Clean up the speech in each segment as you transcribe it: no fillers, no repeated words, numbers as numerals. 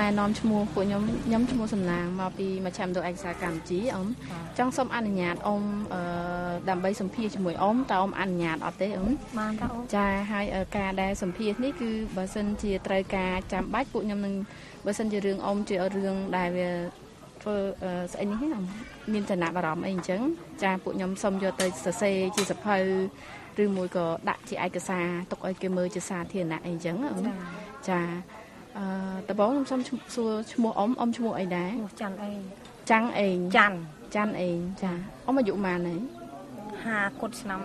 này non chmua của nhóm chmua sầm nàng mà vì mà chạm được anh xa cảm chí ông trong xong ăn nhạt ông đàm bay sầm phi cho mùi ốm tao ông ăn nhạt ở tế ông cha hai ca đa sầm phi ní cứ bà sinh chia trai ca chạm bách của nhóm nâng bà sinh chia rương ông chia ở rương đài về sẽ như thế nào miền tây nạp bảo anh chứng cha của nhóm xong cho tới xe chia sập hơi rương mùi có đại chị ai cái xa tục ai cái mơ chia xa thiền nãy anh chứng ông cha ta bố làm xong mua ông mua ấy đá chăn ấy cha ông mà dụ mà này hà cột năm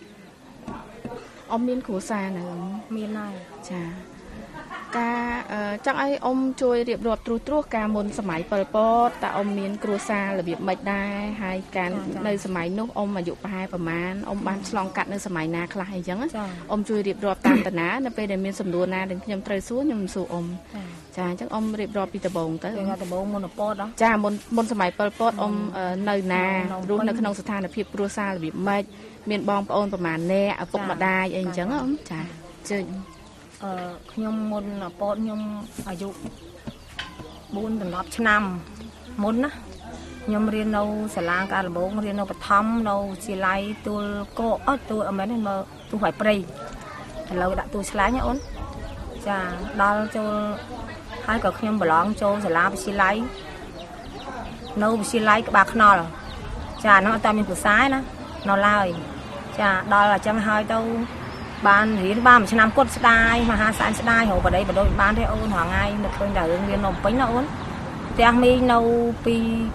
ông miên khổ xa này miên này cha ca chắc ấy ông chui điệp rọt trú ca mônสมัย Pol Pot แต่ ông miên khổ xa là việc mệt đai hai can nơi สมัย nút ông mà dụ haiประมาณ ông ban slong cắt nơi สมัย นาคลายจัง ông chui điệp rọt តាមតាណា នៅពេលដែលមានសំណួរណាដែលខ្ញុំត្រូវសួរខ្ញុំសួរអ៊ំចាអញ្ចឹងអ៊ំរៀបរាប់ពីដំបូងទៅដំបូងមុនពតចាមុនសម័យ Pol Pot អ៊ំនៅណារស់នៅក្នុងស្ថានភាពគ្រួសាររបៀបម៉េចមានបងប្អូនប្រមាណអ្នកឪពុកម្ដាយអីអញ្ចឹងអ៊ំចាជើញខ្ញុំមុនពតខ្ញុំអាយុ4 ដល់ 10 ឆ្នាំមុនណាខ្ញុំរៀននៅសាលាការដំបងរៀននៅបឋមនៅវិទ្យាល័យទួលកោទួលអមែនមើលទូហៃព្រៃឥឡូវដាក់ទូឆ្លាញ់អូនចាដល់ចូលហើយក៏ខ្ញុំប្រឡងចូលសាលាវិទ្យាល័យនៅវិទ្យាល័យក្បាលខ្នល់ចាហ្នឹងអត់តែមានភាសាណានៅឡើយចាដល់អញ្ចឹងហើយទៅបានរៀនបានមួយឆ្នាំគាត់ស្ដាយមហាសានស្ដាយរកបដិបដូចបានទេអូនរងថ្ងៃនៅឃើញតែរឿងរៀននៅពេញណាអូនផ្ទះមីនៅពី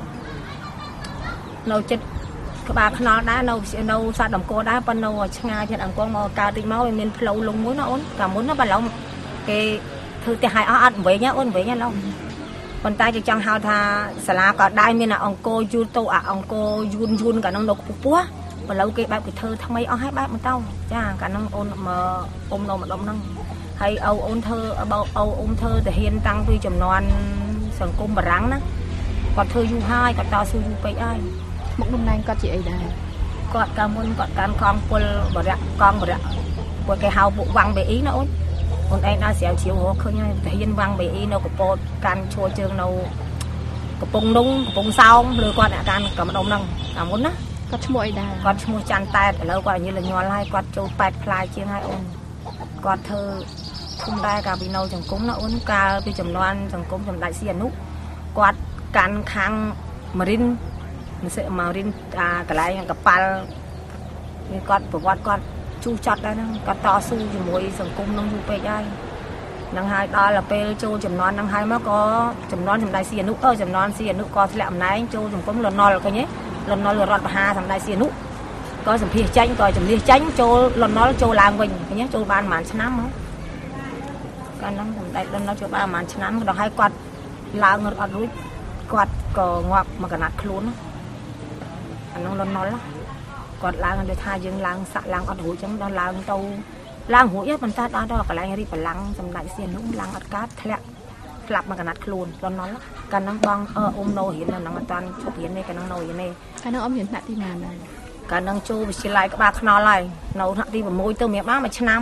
នៅចិត្តក្បាលខ្នល់ដែរនៅសាត់ដំកោដែរប៉ុន្តែនៅឆ្ងាយចិត្តអង្គមកកើតតិចមកវាមានផ្លូវលងមួយណាអូនកាលមុនណាបើឡងគេធ្វើផ្ទះឲ្យអត់វិញណាអូនវិញណាឡងប៉ុន្តែគេចង់ហៅថាសាលាក៏ដែរមានអង្គយូរទៅអង្គយូនកាលនោះនៅខ្ពស់បើឡូវគេបែបគេធ្វើថ្មីអស់ហើយបែបមកទៅចាកាលនោះអូនមកអ៊ំនៅម្ដុំហ្នឹងហើយអូនធ្វើបើអូនធ្វើតាហ៊ានតាំងពីចំនួនសង្គមបារាំងណាគាត់ធ្វើយូរហើយគាត់តស៊ូយូរពេកហើយមុខតំណែងគាត់ជាអីដែរគាត់កាលមុនគាត់កាន់កងពលបរៈកងបរៈពួកគេហៅពួកវាំងបេអ៊ីណាអូនឯងដល់ស្រាវជ្រាវរកឃើញហើយតាហ៊ានវាំងបេអ៊ីនៅកពតកាន់ឈួរជើងនៅកំពង់នងកំពង់សោមឬគាត់អ្នកកាន់កំដុំហ្នឹងកាលមុនណាគាត់ឈ្មោះអីដែរគាត់ឈ្មោះច័ន្ទតែតឥឡូវគាត់ញ៉ាំញ័លហើយគាត់ចូល8ផ្លាយជាងហើយអូនគាត់ធ្វើធំដែរកាលពីនៅសង្គមណាអូនកាលពីចំនួនសង្គមសម្ដេចសីហនុគាត់កាន់ខាងម៉ារីនម៉ារីនកន្លែងកប៉ាល់គាត់ប្រវត្តិគាត់ជួសចាត់ដែរហ្នឹងគាត់តស៊ូជាមួយសង្គមនឹងយូរពេកហើយនឹងហើយដល់ពេលចូលចំនួនហ្នឹងហើយមកក៏ចំនួនសម្ដេចសីហនុចំនួនសីហនុក៏ធ្លាក់អំណាចចូលសង្គមលន់នល់ឃើញទេលន់នល់រដ្ឋបហាសម្ដេចសីហនុក៏សម្ភារចាញ់ក៏ជំនះចាញ់ចូលលន់នល់ចូលឡើងវិញឃើញទេចូលបានប្រហែលឆ្នាំមកកាលហ្នឹងសម្ដេចលន់នល់ចូលបានប្រហែលឆ្នាំដល់ហើយគាត់ឡើងរត់អត់រួចគាត់ក៏ងាប់មកកណាត់ខ្លួនអានោះលន់នល់គាត់ឡើងដូចថាយើងឡើងសាក់ឡើងអត់រួចចឹងដល់ឡើងទៅឡើងរួចទេប៉ុន្តែដល់កន្លែងរីបលាំងសម្ដេចសីហនុឡើងអត់កើតធ្លាក់ស្លាប់មកកណាត់ខ្លួនលន់នល់កាលហ្នឹងបងអ៊ំនៅរៀននៅហ្នឹងអត់តាន់ឈប់រៀនទេកាលហ្នឹងនៅរៀនទេកាលហ្នឹងអ៊ំរៀនថ្នាក់ទីណាដែរកាលហ្នឹងចូលវិទ្យាល័យក្បាលខ្នល់ហើយនៅថ្នាក់ទី6ទៅមានបានមួយឆ្នាំ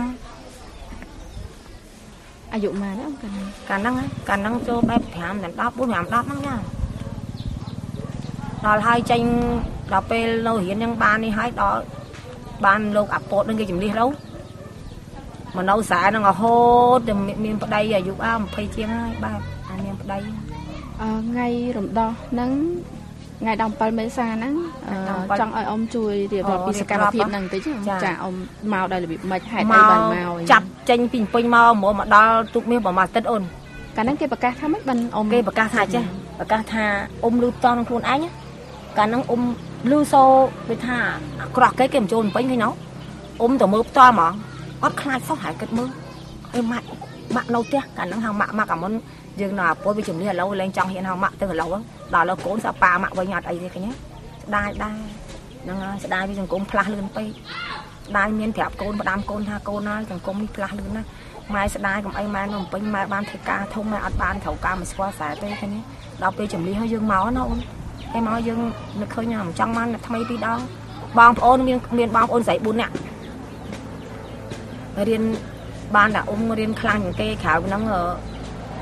អាយុម៉ានអ៊ំកាលហ្នឹងចូលបែប5ដល់10 4 5 10ហ្នឹងចាដល់ហើយចេញដល់ពេលនៅរៀនហ្នឹងបាននេះហើយដល់បានលោកអាពតនឹងគេជំនះទៅមកនៅស្រែហ្នឹងរហូតតែមានប្តីអាយុ20ជាងហើយបាទអាមានប្តីថ្ងៃរំដោះហ្នឹងថ្ងៃ17មេសាហ្នឹងចង់ឲ្យអ៊ំជួយរៀបរាប់ពីសកម្មភាពហ្នឹងតិចចាអ៊ំមកដោយរបៀបម៉េចហេតុអីបានមកចាប់ចេញពីពេញមកដល់ទូកមាសប្រហែលទឹកអូនកាលហ្នឹងគេប្រកាសថាម៉េចបានអ៊ំគេប្រកាសថាចេះប្រកាសថាអ៊ំលឺតនឹងខ្លួនឯងកាលហ្នឹងអ៊ំលឺសូដូចថាអាក្រក់គេមិនចូលពេញឃើញណោអ៊ំទៅមើលផ្ទាល់ហ្មងអត់ខ្លាចសោះហើយគិតមើលអីម៉ាក់នៅផ្ទះកាលហ្នឹងហៅម៉ាក់កាលមុនយើងនៅអាពុយវាជំនះឥឡូវលែងចង់ហ៊ានហៅម៉ាក់ទៅឥឡូវដល់ឥឡូវកូនសាប៉ាម៉ាក់វិញអត់អីទេឃើញស្ដាយដែរហ្នឹងហើយស្ដាយពីសង្គមផ្លាស់លឿនពេកស្ដាយមានប្រាប់កូនផ្ដាំកូនថាកូនហើយសង្គមនេះផ្លាស់លឿនណាស់ម៉ែស្ដាយកុំអីម៉ែនៅពេញម៉ែបានធ្វើការធំម៉ែអត់បានត្រូវការមកស្គាល់ខ្សែទេឃើញដល់ពេលជំនះហើយយើងមកណាអូនហើយមកយើងនឹកឃើញថាមិនចង់បានថ្មីពីរដងបងប្អូនមានបងប្អូនស្រី4នាក់រៀនបានតែអ៊ំរៀនខ្លាំងជាងគេក្រៅហ្នឹង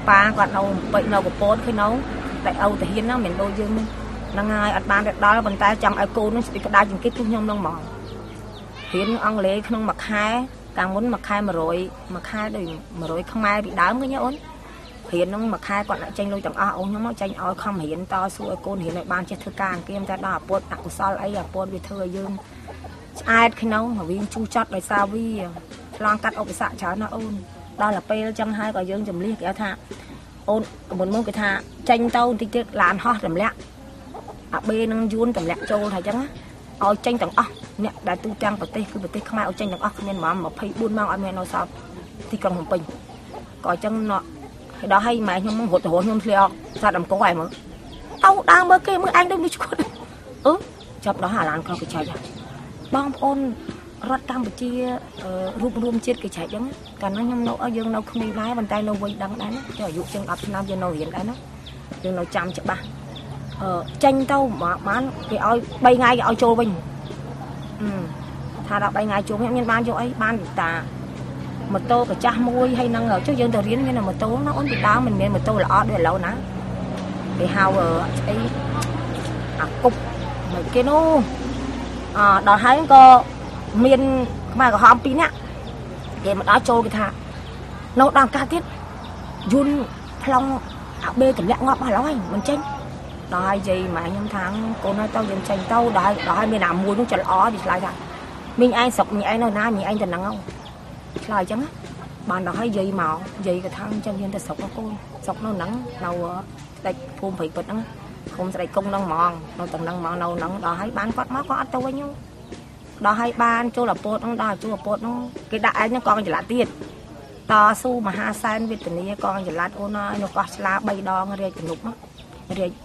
ប៉ាគាត់នៅពេកនៅកពតឃើញនៅតែអូតាហ៊ានណាមិនដូចយើងហ្នឹងហើយអត់បានទៅដល់ប៉ុន្តែចង់ឲ្យកូននឹងស្ទីក្តារជាងគេគឺខ្ញុំនឹងមករៀនអង់គ្លេសក្នុងមួយខែកាលមុនមួយខែ100មួយខែដូច100ខ្មែរពីដើមឃើញអូនរៀនហ្នឹងមួយខែគាត់ដាក់ចេញលុយទាំងអស់អូនខ្ញុំមកចេញឲ្យខំរៀនតស៊ូឲ្យកូនរៀនឲ្យបានចេះធ្វើការអង្គាមតែដល់អាពតអកុសលអីអាពតវាធ្វើឲ្យយើងឆ្អែតក្នុងវិញជូរចត់ដោយសារវាឆ្លងកាត់ឧបសគ្គច្រើនណាអូនដល់ទៅពេលចឹងហើយក៏យើងចម្លៀសគេថាអូនមុនមកគេថាចេញទៅបន្តិចទៀតឡានហោះតម្លាក់អាបេនឹងយួនតម្លាក់ចូលថាចឹងឲ្យចេញទាំងអស់អ្នកដែលទូទាំងប្រទេសគឺប្រទេសខ្មែរឲ្យចេញទាំងអស់គ្មានហ្មង24ម៉ោងអត់មាននៅសល់ទីក្រុងភ្នំពេញក៏ចឹងដល់ឲ្យម៉ែខ្ញុំរត់ទៅរស់ខ្ញុំធ្លាក់សាត់អង្គឲ្យមើលទៅដើរមើលគេមើលអញដូចមួយឈួតចាប់ដល់អាឡានក៏គេចែកបងប្អូនរដ្ឋកម្ពុជារួបរวมជាតិគេចែកចឹងកាលនោះខ្ញុំនៅយើងនៅក្មេងដែរប៉ុន្តែនៅវ័យដឹងដែរណាចុះអាយុជាង10ឆ្នាំយើងនៅរៀនដែរណាយើងនៅចាំច្បាស់ចេញទៅបានគេឲ្យ3ថ្ងៃគេឲ្យចូលវិញថាដល់3ថ្ងៃចូលខ្ញុំមានបានយកអីបានតាម៉ូតូកាចាស់មួយហើយនឹងចុះយើងទៅរៀនមានម៉ូតូណាអូនពីដើមមិនមានម៉ូតូល្អដូចឥឡូវណាគេហៅស្អីអាគប់មកគេនោះដល់ហើយក៏មានខ្មែរក្រហម2នាក់គេមកដល់ចូលគេថានៅដល់កាទៀតយួនប្លង់អាបេតម្លាក់ងាប់អស់ហើយមិនចេញដល់ហើយយាយម៉ែខ្ញុំថាកូនឲ្យទៅយើងចេញទៅដល់ហើយមានអាមួយនោះចិត្តល្អទីឆ្លើយថាមីងឯងស្រុកមីងឯងនៅណាមីងឯងទៅហ្នឹងឆ្លើយអញ្ចឹងបានដល់ហើយយាយមកយាយក៏ថាអញ្ចឹងយើងទៅស្រុកកូនស្រុកនៅហ្នឹងនៅស្ដេចភូមិព្រៃពិតហ្នឹងឃុំស្ដេចគង់ហ្នឹងហ្មងនៅទាំងហ្នឹងមកនៅហ្នឹងដល់ហើយបានគាត់មកគាត់អត់ទៅវិញដល់ហើយបានចូលអាពតហ្នឹងដល់ចូលអាពតហ្នឹងគេដាក់ឯងហ្នឹងកងចល័តទៀតតស៊ូមហាសែនវេទនាកងចល័តអូនហើយនៅកោះឆ្លា3ដងរាជជំនុំរាជ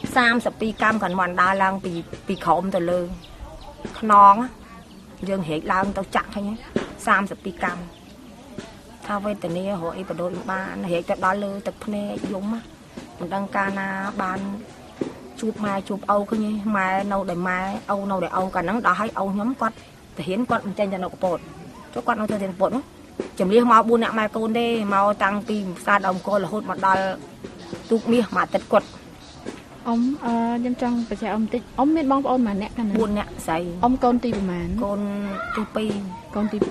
32កម្មកាន់មិនដើរឡើងពីក្រោមទៅលើខ្នងយើងរែកឡើងទៅចាក់ឃើញ32កម្មថាវេទនារកអីបដូរបានរែកទៅដល់លើទឹកភ្នែកយំមិនដឹងកាលណាបានជួបម៉ែជួបឪឃើញម៉ែនៅដែលម៉ែឪនៅដែលឪកាលហ្នឹងដល់ឲ្យឪខ្ញុំគាត់ទៅរៀនគាត់មិនចេញទៅនៅកពតចុះគាត់នៅទៅរៀនកពតនោះចម្លៀសមក4អ្នកម៉ែកូនទេមកតាំងពីផ្សារដើមកលរហូតមកដល់ទូកមាសមួយអាទិត្យគាត់ខ្ញុំចង់បញ្ជាក់បន្តិចមានបងប្អូនម៉ាអ្នកកាលណា 4អ្នកស្រីកូនទីប្រហែលកូនទី2 កូនទី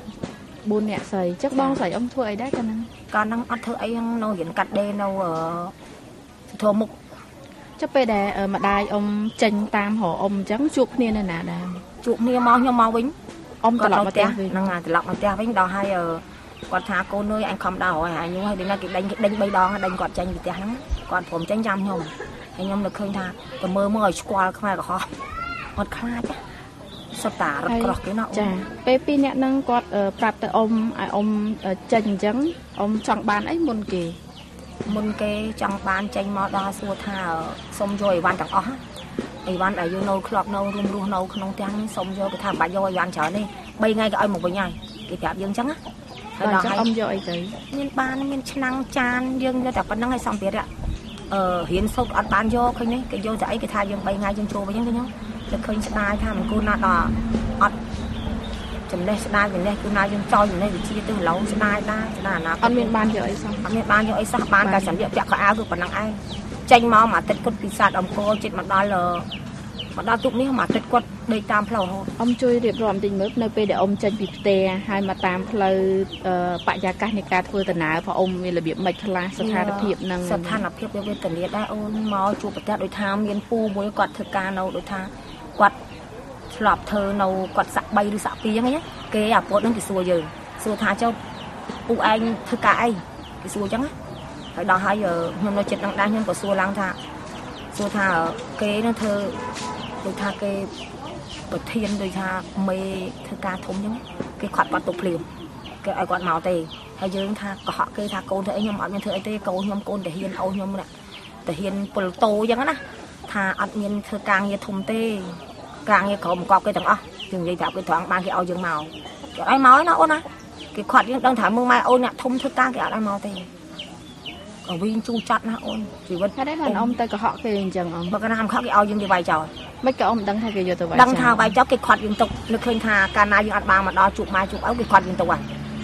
2 4អ្នកស្រីចឹងបងស្រីធ្វើអីដែរកាលហ្នឹងអត់ធ្វើអីហ្នឹងនៅរៀនកាត់ដេរនៅសធមុខចុះពេលដែលម្ដាយចេញតាមរកអញ្ចឹងជួបគ្នានៅណាដែរជួបគ្នាមកខ្ញុំមកវិញត្រឡប់មកផ្ទះហ្នឹងត្រឡប់មកផ្ទះវិញដល់ហើយគាត់ថាកូនអើយអញខំដើរហើយអញហើយដល់គេដេញ3ដងដេញគាត់ចេញពីផ្ទះហ្នឹងគាត់ព្រមចេញចាំខ្ញុំហើយខ្ញុំនឹកឃើញថាទៅមើលឲ្យស្គាល់ខ្មែរក្រហមអត់ខ្លាចសុទ្ធតារត់ក្រោះគេណាចាពេល2នាក់ហ្នឹងគាត់ប្រាប់ទៅឲ្យចេញអញ្ចឹងចង់បានអីមុនគេចង់បានចេញមកដល់សួរថាសុំយកអីវ៉ាន់ទាំងអស់អីវ៉ាន់ដែលយើងនៅធ្លាប់នៅរួមរស់នៅក្នុងផ្ទះនេះសុំយកគេថាមិនបាច់យកអីវ៉ាន់ច្រើនទេ3ថ្ងៃក៏ឲ្យមកវិញហើយគេប្រាប់យើងអញ្ចឹងហើយដល់ហើយយកអីទៅមានឆ្នាំងចានយើងយកតែប៉ុណ្្នឹងឲ្យសំភារៈរៀនសូត្រអត់បានយកឃើញនេះគេយកតែអីគេថាយើង3ថ្ងៃយើងចូលវិញហ្នឹងទៅឃើញស្ដាយថាមិនគួរណាដល់អត់ចំណេះស្ដាយចំណេះគឺណាយើងចោលចំណេះវិជាទៅឡូវស្ដាយដែរស្ដាយណាអត់មានបានយកអីសោះអត់មានបានយកអីសោះបានតែសម្ភារៈពាក់ខោអាវគឺប៉ុណ្ណឹងឯងចេញមកមួយអាទិត្យគាត់ពីសាទអង្គរចិត្តមកដល់ទូកនេះមួយអាទិត្យគាត់ដេកតាមផ្លូវរហូតជួយរៀបរាប់បន្តិចមើលនៅពេលដែលចេញពីផ្ទះហើយមកតាមផ្លូវបរិយាកាសនៃការធ្វើដំណើរផងមានរបៀបម៉េចខ្លះស្ថានភាពនឹងស្ថានភាពវេទនាដែរអូនមកជួបប្រទះដោយថាមានពូមួយគាត់ធ្វើការនៅដោយថាគាត់ឆ្លប់ធ្វើនៅគាត់សាក់3ឬសាក់2ហ្នឹងគេអាពតហ្នឹងគេសួរយើងសួរថាចុះពូឯងធ្វើការអីគេសួរអញ្ចឹងហើយដល់ហើយខ្ញុំនៅចិត្តនឹងដែរខ្ញុំក៏សួរឡើងថាគេនឹងធ្វើដូចថាគេប្រធានដូចថាមេធ្វើការធំអញ្ចឹងគេខាត់គាត់ទុកភ្លាមគេឲ្យគាត់មកទេហើយយើងថាកុហកគេថាកូនធ្វើអីខ្ញុំអត់មានធ្វើអីទេកូនខ្ញុំកូនតាហ៊ានអូខ្ញុំនេះតាហ៊ានពលតូអញ្ចឹងណាថាអត់មានធ្វើការងារធំទេការងារក្រុមបង្កប់គេទាំងអស់យើងនិយាយប្រាប់គេត្រង់បានគេឲ្យយើងមកគេឲ្យមកណាអូនណាគេខាត់យើងដឹងថាមើលម៉ែអូនអ្នកធំធ្វើការគេអត់ឲ្យមកទេក៏វិញជូរចាត់ណាអូនជីវិតហើយបានទៅកុហកគេអញ្ចឹងបើកណាមកខកគេឲ្យយើងទៅវាយចោលមិនក៏ដឹងថាគេយកទៅវាយដឹងថាវាយចោលគេខាត់យើងទុកនឹកឃើញថាកាលណាយើងអត់បានមកដល់ជួបម៉ែជួបឪគេខាត់យើងទុក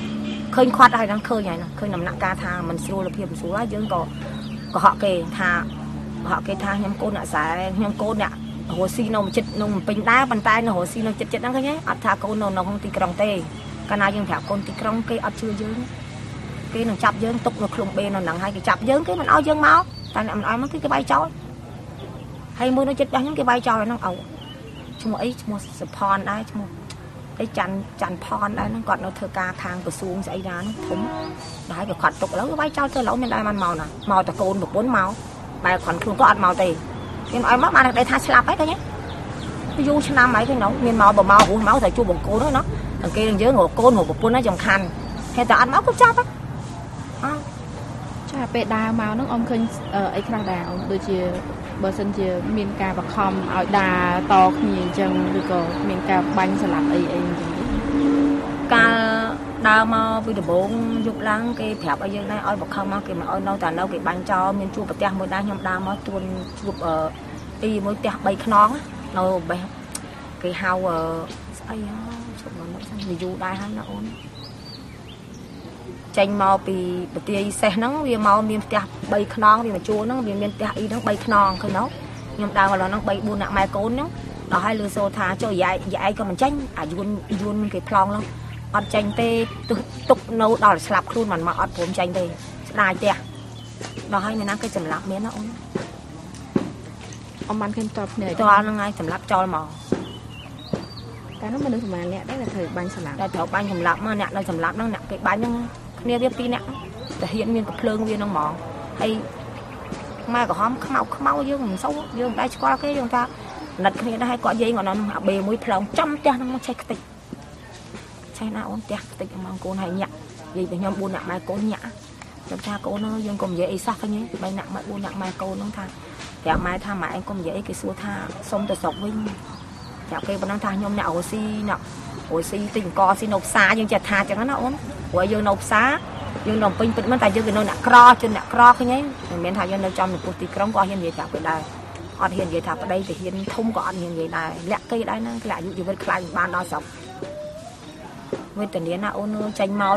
khơi khoát ai đang khơi này nè khơi nằm nặng ca tha mình xua là phiền xua á dương có họ kề tha nhắm cô nè xài nhắm cô nè hồ xi nó chật nó bình đá bàn tay nó hồ xi nó chật đó cái nhé ở tha cô nó không tì krong tê cái này dương thảo con tì krong cái ở chưa dương cái nó chập dương tục nó khung bên nó nặng hai cái chập dương cái mình ao dương máu tại nằm nói cái bay chói hay mua nó chật đó những cái bay chói nó ẩu chung ấy chung support đấy chung cái chăn pon đấy nó còn nó thơ ca thang từ xuống xảy ra nó thúng đấy cái khoản tục lớn cái bay chói thơ lẩu mình đây ăn màu nè màu tà côn 4 màu bài khoản không có ăn màu tì nhưng ai mất bạn đây tha slap hết thôi nhé ví dụ năm mấy cái nấu miền màu bờ màu máu thầy chua bột cố đó nó đằng kia đằng dưới ngồi côn một bột nó dòng khăn hay ta ăn máu cũng chắp á cha pe đào màu nó ông khơi ấy khá đào đôi chia bờ sân chia miền cà bạc khom ở đà to nhìn chân được có miền cà bánh salad ấy cà đào màu vì được bốn dục lăng cái thẹp ở dưới này oi bạc khom á cái mà oi nâu tàn nâu cái bánh cho miền chua bạc teh mới đá nhom đào màu tuôn chụp ở đi mới teh bay nón á nâu bay cái hao ấy chụp nó sang dù đai hay nó ôn chanh màu bị btia xe nắng vì màu miền tây bay non vì mà chua nó vì miền tây y nó bay non khơi nấu nhưng đào là nó bay buôn nặng mai cốn nó đó hai lư xô thả cho dạy còn mình chanh yun cái plong lắm ăn chanh tê tục nấu đó là slap luôn mà ăn phồng chanh tê đai tê đó hai mình ăn cái chầm lạp miếng nó ông ăn thêm tập này cho ăn ngay chầm lạp cho màu cái nó mới được mà nè đấy là thời bánh salad đây chỗ bánh chầm lạp mà nè là chầm lạp nó nặng cái bánh nó nghe tiếp tí nè để hiện miền cặp lương viên nó mỏ hay mai có hóm khmau dương mình xấu dương đây qua cái dương ta lật cái này hay có dây mà nó bề mũi plong trăm cha nó chạy cái chạy nào ôn cha tịch mà cô này nhặt gì để nhom buôn nặng mai cô nhã trong cha cô nó dương cùng dễ sao cái nhé bay nặng mai buôn nặng mai cô nó tha kẹo mai tha mà anh cùng dễ cái xua tha xong từ sọc vinh kẹo cây bọn nó tha nhom nạo oxy tình co xi nộp xa dương chặt tha cho nó ổn của dương nộp xá dương nộp pin pin mà tại dương cái nồi nạc cro trên nạc cro cái nhé miền Thái dương nộp trong một tí cong có hiện vậy chả cái đài còn hiện vậy thà ở đây thì hiện không có hiện vậy đài lẹ cây đấy nó lại dụ với khai ban đó sống với tình điển là ôn chanh màu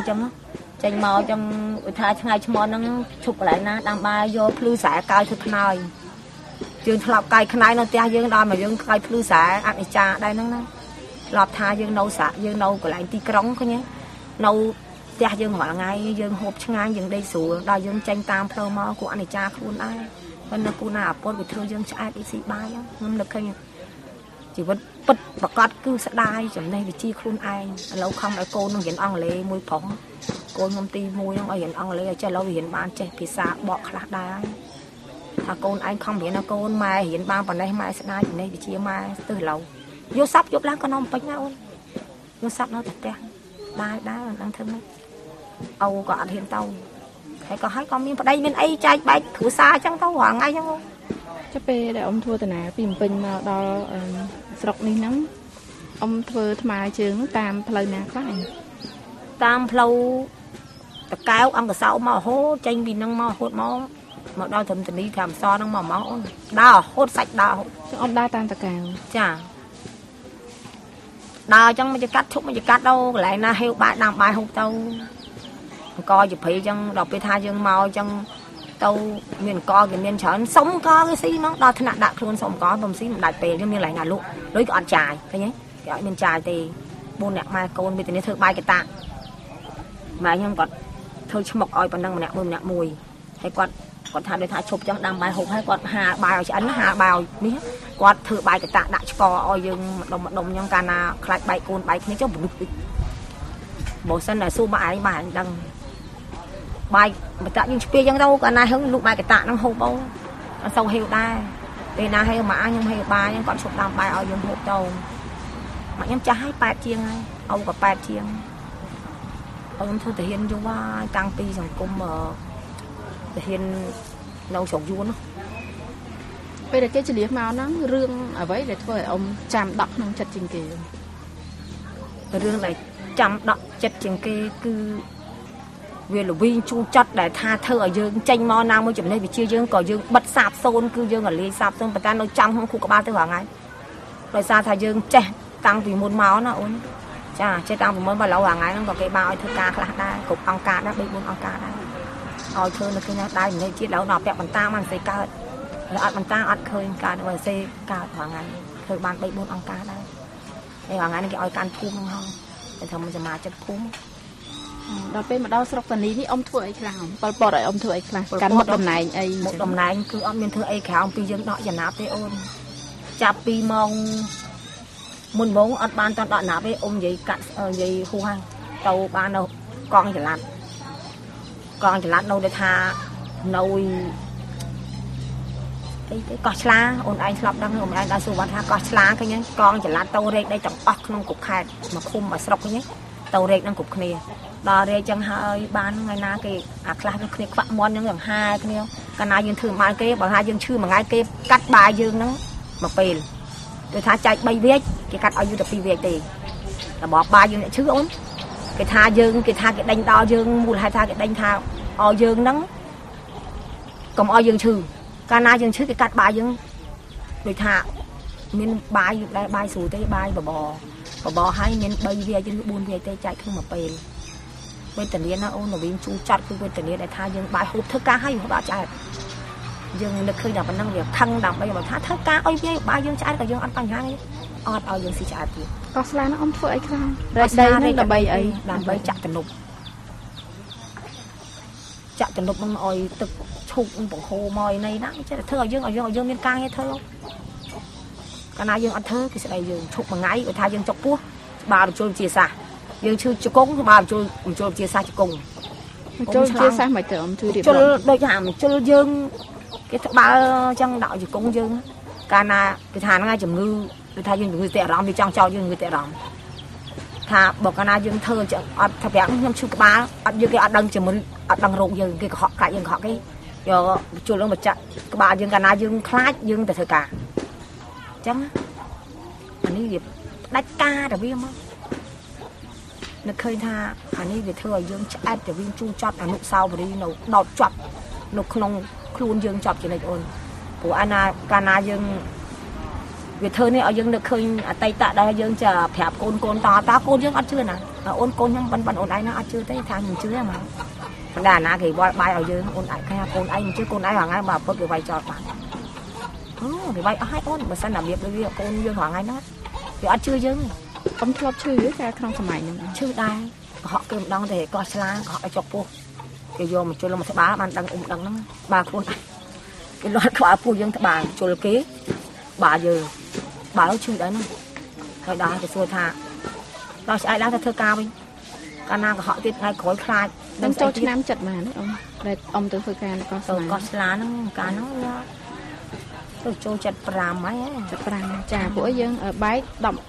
trong thay ngày cho nó chụp lại nó đang bay vô phư xả cay thực này dương lọc cay này nó tia dương đo mà dương cay phư xả ăn trà đây nó lọp tha dương nấu xả dương nấu của lại tí cong cái nhé nấu tia dương hỏi ngay dương hộp ngang dương đây xuống đòi dương chanh tam phơ mò của anh cha khuôn ai bên nó cô nào bớt bị thương dương chạy đi xị bay á không được hay chỉ vẫn bật và cọt cứ sẽ đai chấm đây thì chi khuôn ai lâu không lại cô nó hiện ăn lấy mùi phóng cô ngâm ti mùi nó hiện ăn lấy cho lâu hiện ban chạy thì xa bọ khát đai à cô anh không hiện là cô mai hiện ban vào đây mai sẽ đai thì đây thì chia mai từ lâu vô sắp vô láng con nó bánh nhau vô sắp nó thật đen đai đá là đang thân đấy âu có hiện tàu hay có hai con miếng vào đây bên ấy trai bay thử xa chẳng tàu hoàng ngay chẳng không chắc pe để ông thua từ nào tìm pin mà đo sọc đi nắng ông thưa mà trường tam phơi nè quá này tam phơi ta cáo ông cái sau mà hố tranh vì năng mà hốt máu mà đo thầm tình đi thầm so năng mà máu đo hốt sạch đo ông đa tam ta cào chà đo chẳng mà cắt thúc mà cắt đâu lại na heo bài làm bài hụt tàu coi chụp phí chẳng đọc bê tha chẳng màu chẳng tàu miền co cái miền chởn sống co cái xí nó đo thân nặng đặt luôn sống có bầm xí đại pè cho miền lại ngả lụa đối cái ăn chài cái nhé cái miền chài thì buôn nẹt mai côn bây giờ thưa bay cái tạ mà nhưng còn thôi chứ mọc oi còn đang nẹt mùi hay còn thà để thà chụp chẳng đang bài hụt hay còn hà bài chỉ ấn hà bào mía còn thưa bài cái tạ đại co oi dương đồng nhân cana khai bài côn bài cái cho một bộ sân là xu bài đằng bài mà tạ nhưng kia chẳng đâu cả này hướng lúc bài cái tạ nó hộp bao nó sâu heo đai đây là heo mã nhưng heo ba nhưng còn chụp làm bài ở dùng hộp đâu mà em trái ba chiên này ông có ba chiên ông thôi thể hiện cho ba tăng pi rằng cũng mà thể hiện nấu sầu vuông đó bây giờ cái chỉ liệt màu nó rương ở vậy để thôi ông chạm đọc nông chặt trình kỳ rương này chạm đọc chặt trình kỳ cứ về là viên chu chất để tha thơ ở dương tranh mò nam mới chụp đây bị chia dương có dương bật sạp xôn cứ dương ở ly sạp xôn ta nó trong không khu có ba thứ hoàng ấy rồi sao thà dương trẻ tăng vì một máu nào ôn ចាចេះតាំងពីមុនបើឡូវអាថ្ងៃហ្នឹងក៏គេបើឲ្យធ្វើការខ្លះដែរគ្រប់អង្គការដែរ3 4អង្គការដែរឲ្យធ្វើនៅគ្នាដែរនិយាយជាតិឡូវដល់ពាក់បន្តមកសេកើតហើយអត់បន្តអត់ឃើញកើតបើសេកើតរាល់ថ្ងៃធ្វើបាន3 4អង្គការដែរហើយរាល់ថ្ងៃនេះគេឲ្យកាន់ភូមិហ្នឹងហើយតែថាមិនសមាជិកភូមិដល់ពេលមកដល់ស្រុកតានីនេះអ៊ំធ្វើអីខ្លះប៉ុលពតឲ្យអ៊ំធ្វើអីខ្លះកាន់មុខតំណែងអីមុខតំណែងគឺអត់មានធ្វើអីក្រៅពីយើងដកចំណាប់ទេអូនចាប់ពីម៉ោងមុនម៉ោងអត់បានតដកចំណាប់ទេអ៊ំនិយាយកាត់និយាយហួសហើយទៅបាននៅកងចល័តនៅដែលថានៅអីទៅកោះឆ្លាអូនឯងស្លាប់ដឹងអូនឯងដល់សួរថាកោះឆ្លាឃើញកងចល័តទៅរែកដីទាំងអស់ក្នុងគ្រប់ខេត្តមកឃុំមកស្រុកឃើញទៅរែកនឹងគ្រប់គ្នាដល់រែកចឹងហើយបានថ្ងៃណាគេអាខ្លះនឹងគ្នាខ្វាក់មន់ហ្នឹងយ៉ាងហាគ្នាកាលណាយើងធ្វើមិនបានគេបើថាយើងឈឺមួយថ្ងៃគេកាត់បាយយើងហ្នឹងមកពេលគេថាចែក3វាចគេកាត់ឲ្យយូរតែ2វាចទេរបបបាយយើងអ្នកឈឺអូនគេថាយើងគេថាគេដេញដល់យើងមូលហេតុថាគេដេញថាឲ្យយើងហ្នឹងកុំឲ្យយើងឈឺកាលណាយើងឈឺគេកាត់បាយយើងដូចថាមានបាយដែរបាយស្រួលទេបាយបបហើយមាន3វាចឬ4វាចទេចែកក្នុងមួយពេលវេទនាណាអូនវិញជួចាត់គឺវេទនាដែលថាយើងបាយហូបធ្វើការឲ្យហូបអត់ឆ្អែតយើងនឹកឃើញតែប៉ុណ្ណឹងវាខឹងដើម្បីមកថាធ្វើការឲ្យវាបាយយើងឆ្អែតក៏យើងអត់បញ្ហាទេអត់ឲ្យយើងស៊ីឆ្អែតទៀតកោះស្លានអ៊ំធ្វើអីខ្លះរែកដីនឹងដើម្បីអីដើម្បីចាក់ទំនប់នឹងឲ្យទឹកឈូកបង្ហូរមកឯនេះណាចេះតែធ្វើឲ្យយើងមានការងារធ្វើកាលណាយើងអត់ធ្វើគេស្ដីយើងឈប់មួយថ្ងៃគាត់ថាយើងចុកពោះបាបញ្ចូលជាសាសយើងឈឺជង្គង់បាបញ្ចូលជាសាសជង្គង់ចូលជាសាសមិនទៅអ៊ំជួយរៀបចំដូចថាបញ្ចូលយើងគេត្បាល់ចឹងដាក់ជង្គង់យើងកាលណាគេថាហ្នឹងឯងជំងឺគេថាយើងជំងឺតែអារម្មណ៍វាចង់ចោលយើងជំងឺតែអារម្មណ៍ថាបើកាលណាយើងធ្វើអត់ថាប្រាប់ខ្ញុំឈឺក្បាលអត់យើងគេអត់ដឹងជំងឺអត់ដឹងរោគយើងគេកុហកកាច់យើងកុហកគេយកបញ្ចូលនឹងបញ្ចាក់ក្បាលយើងកាលណាយើងខ្លាចយើងទៅធ្វើការចឹងអានេះវាផ្ដាច់ការទៅវាមកនឹកឃើញថាអានេះវាធ្វើឲ្យយើងឆ្អែតទៅវិញជួចត់អនុស្សាវរីយ៍នៅដោតជាប់នៅក្នុងខ្លួនយើងជាប់ចំណិចអូនព្រោះអាណាកាលណាយើងវាធ្វើនេះឲ្យយើងនឹកឃើញអតីតដែលយើងចាប្រាប់កូនតកូនយើងអត់ជឿណាអូនកូនខ្ញុំបិណ្ឌអូនឯងណាអត់ជឿទេថាមិនជឿហ្មងបណ្ដាណាគេវាល់បាយឲ្យយើងអូនឯងថាកូនឯងមិនជឿកូនឯងហងៃបើពុតគេវាយចោលបានគេវាយអស់ហើយអូនបើសិនតែរបៀបដូចវាកូនយើងហងៃហ្នឹងវាអត់ជឿយើងកុំធ្លាប់ឈឺតែក្នុងសម័យហ្នឹងឈឺដែរកុហកគេម្ដងតែកោះឆ្លាកុហកឲ្យចុកពោះគេយកមកជុលមកត្បាល់បានដឹងដឹងហ្នឹងបើខ្លួនគេលាត់ខ្វល់ពោះយើងត្បាល់ជុលគេបើយើងបើឈឺដែរហ្នឹងហើយដល់គេសួរថាដល់ស្អែកឡើងទៅធ្វើការវិញកាលណាកុហកទៀតថ្ងៃក្រោយខ្លាចដឹងចូលឆ្នាំចិត្តមកណាអ៊ំដែលអ៊ំទៅធ្វើការកោះស្លាកោះស្លាហ្នឹងកាលហ្នឹងទៅចូល75ហើយ 75ចាពួកយើងបែក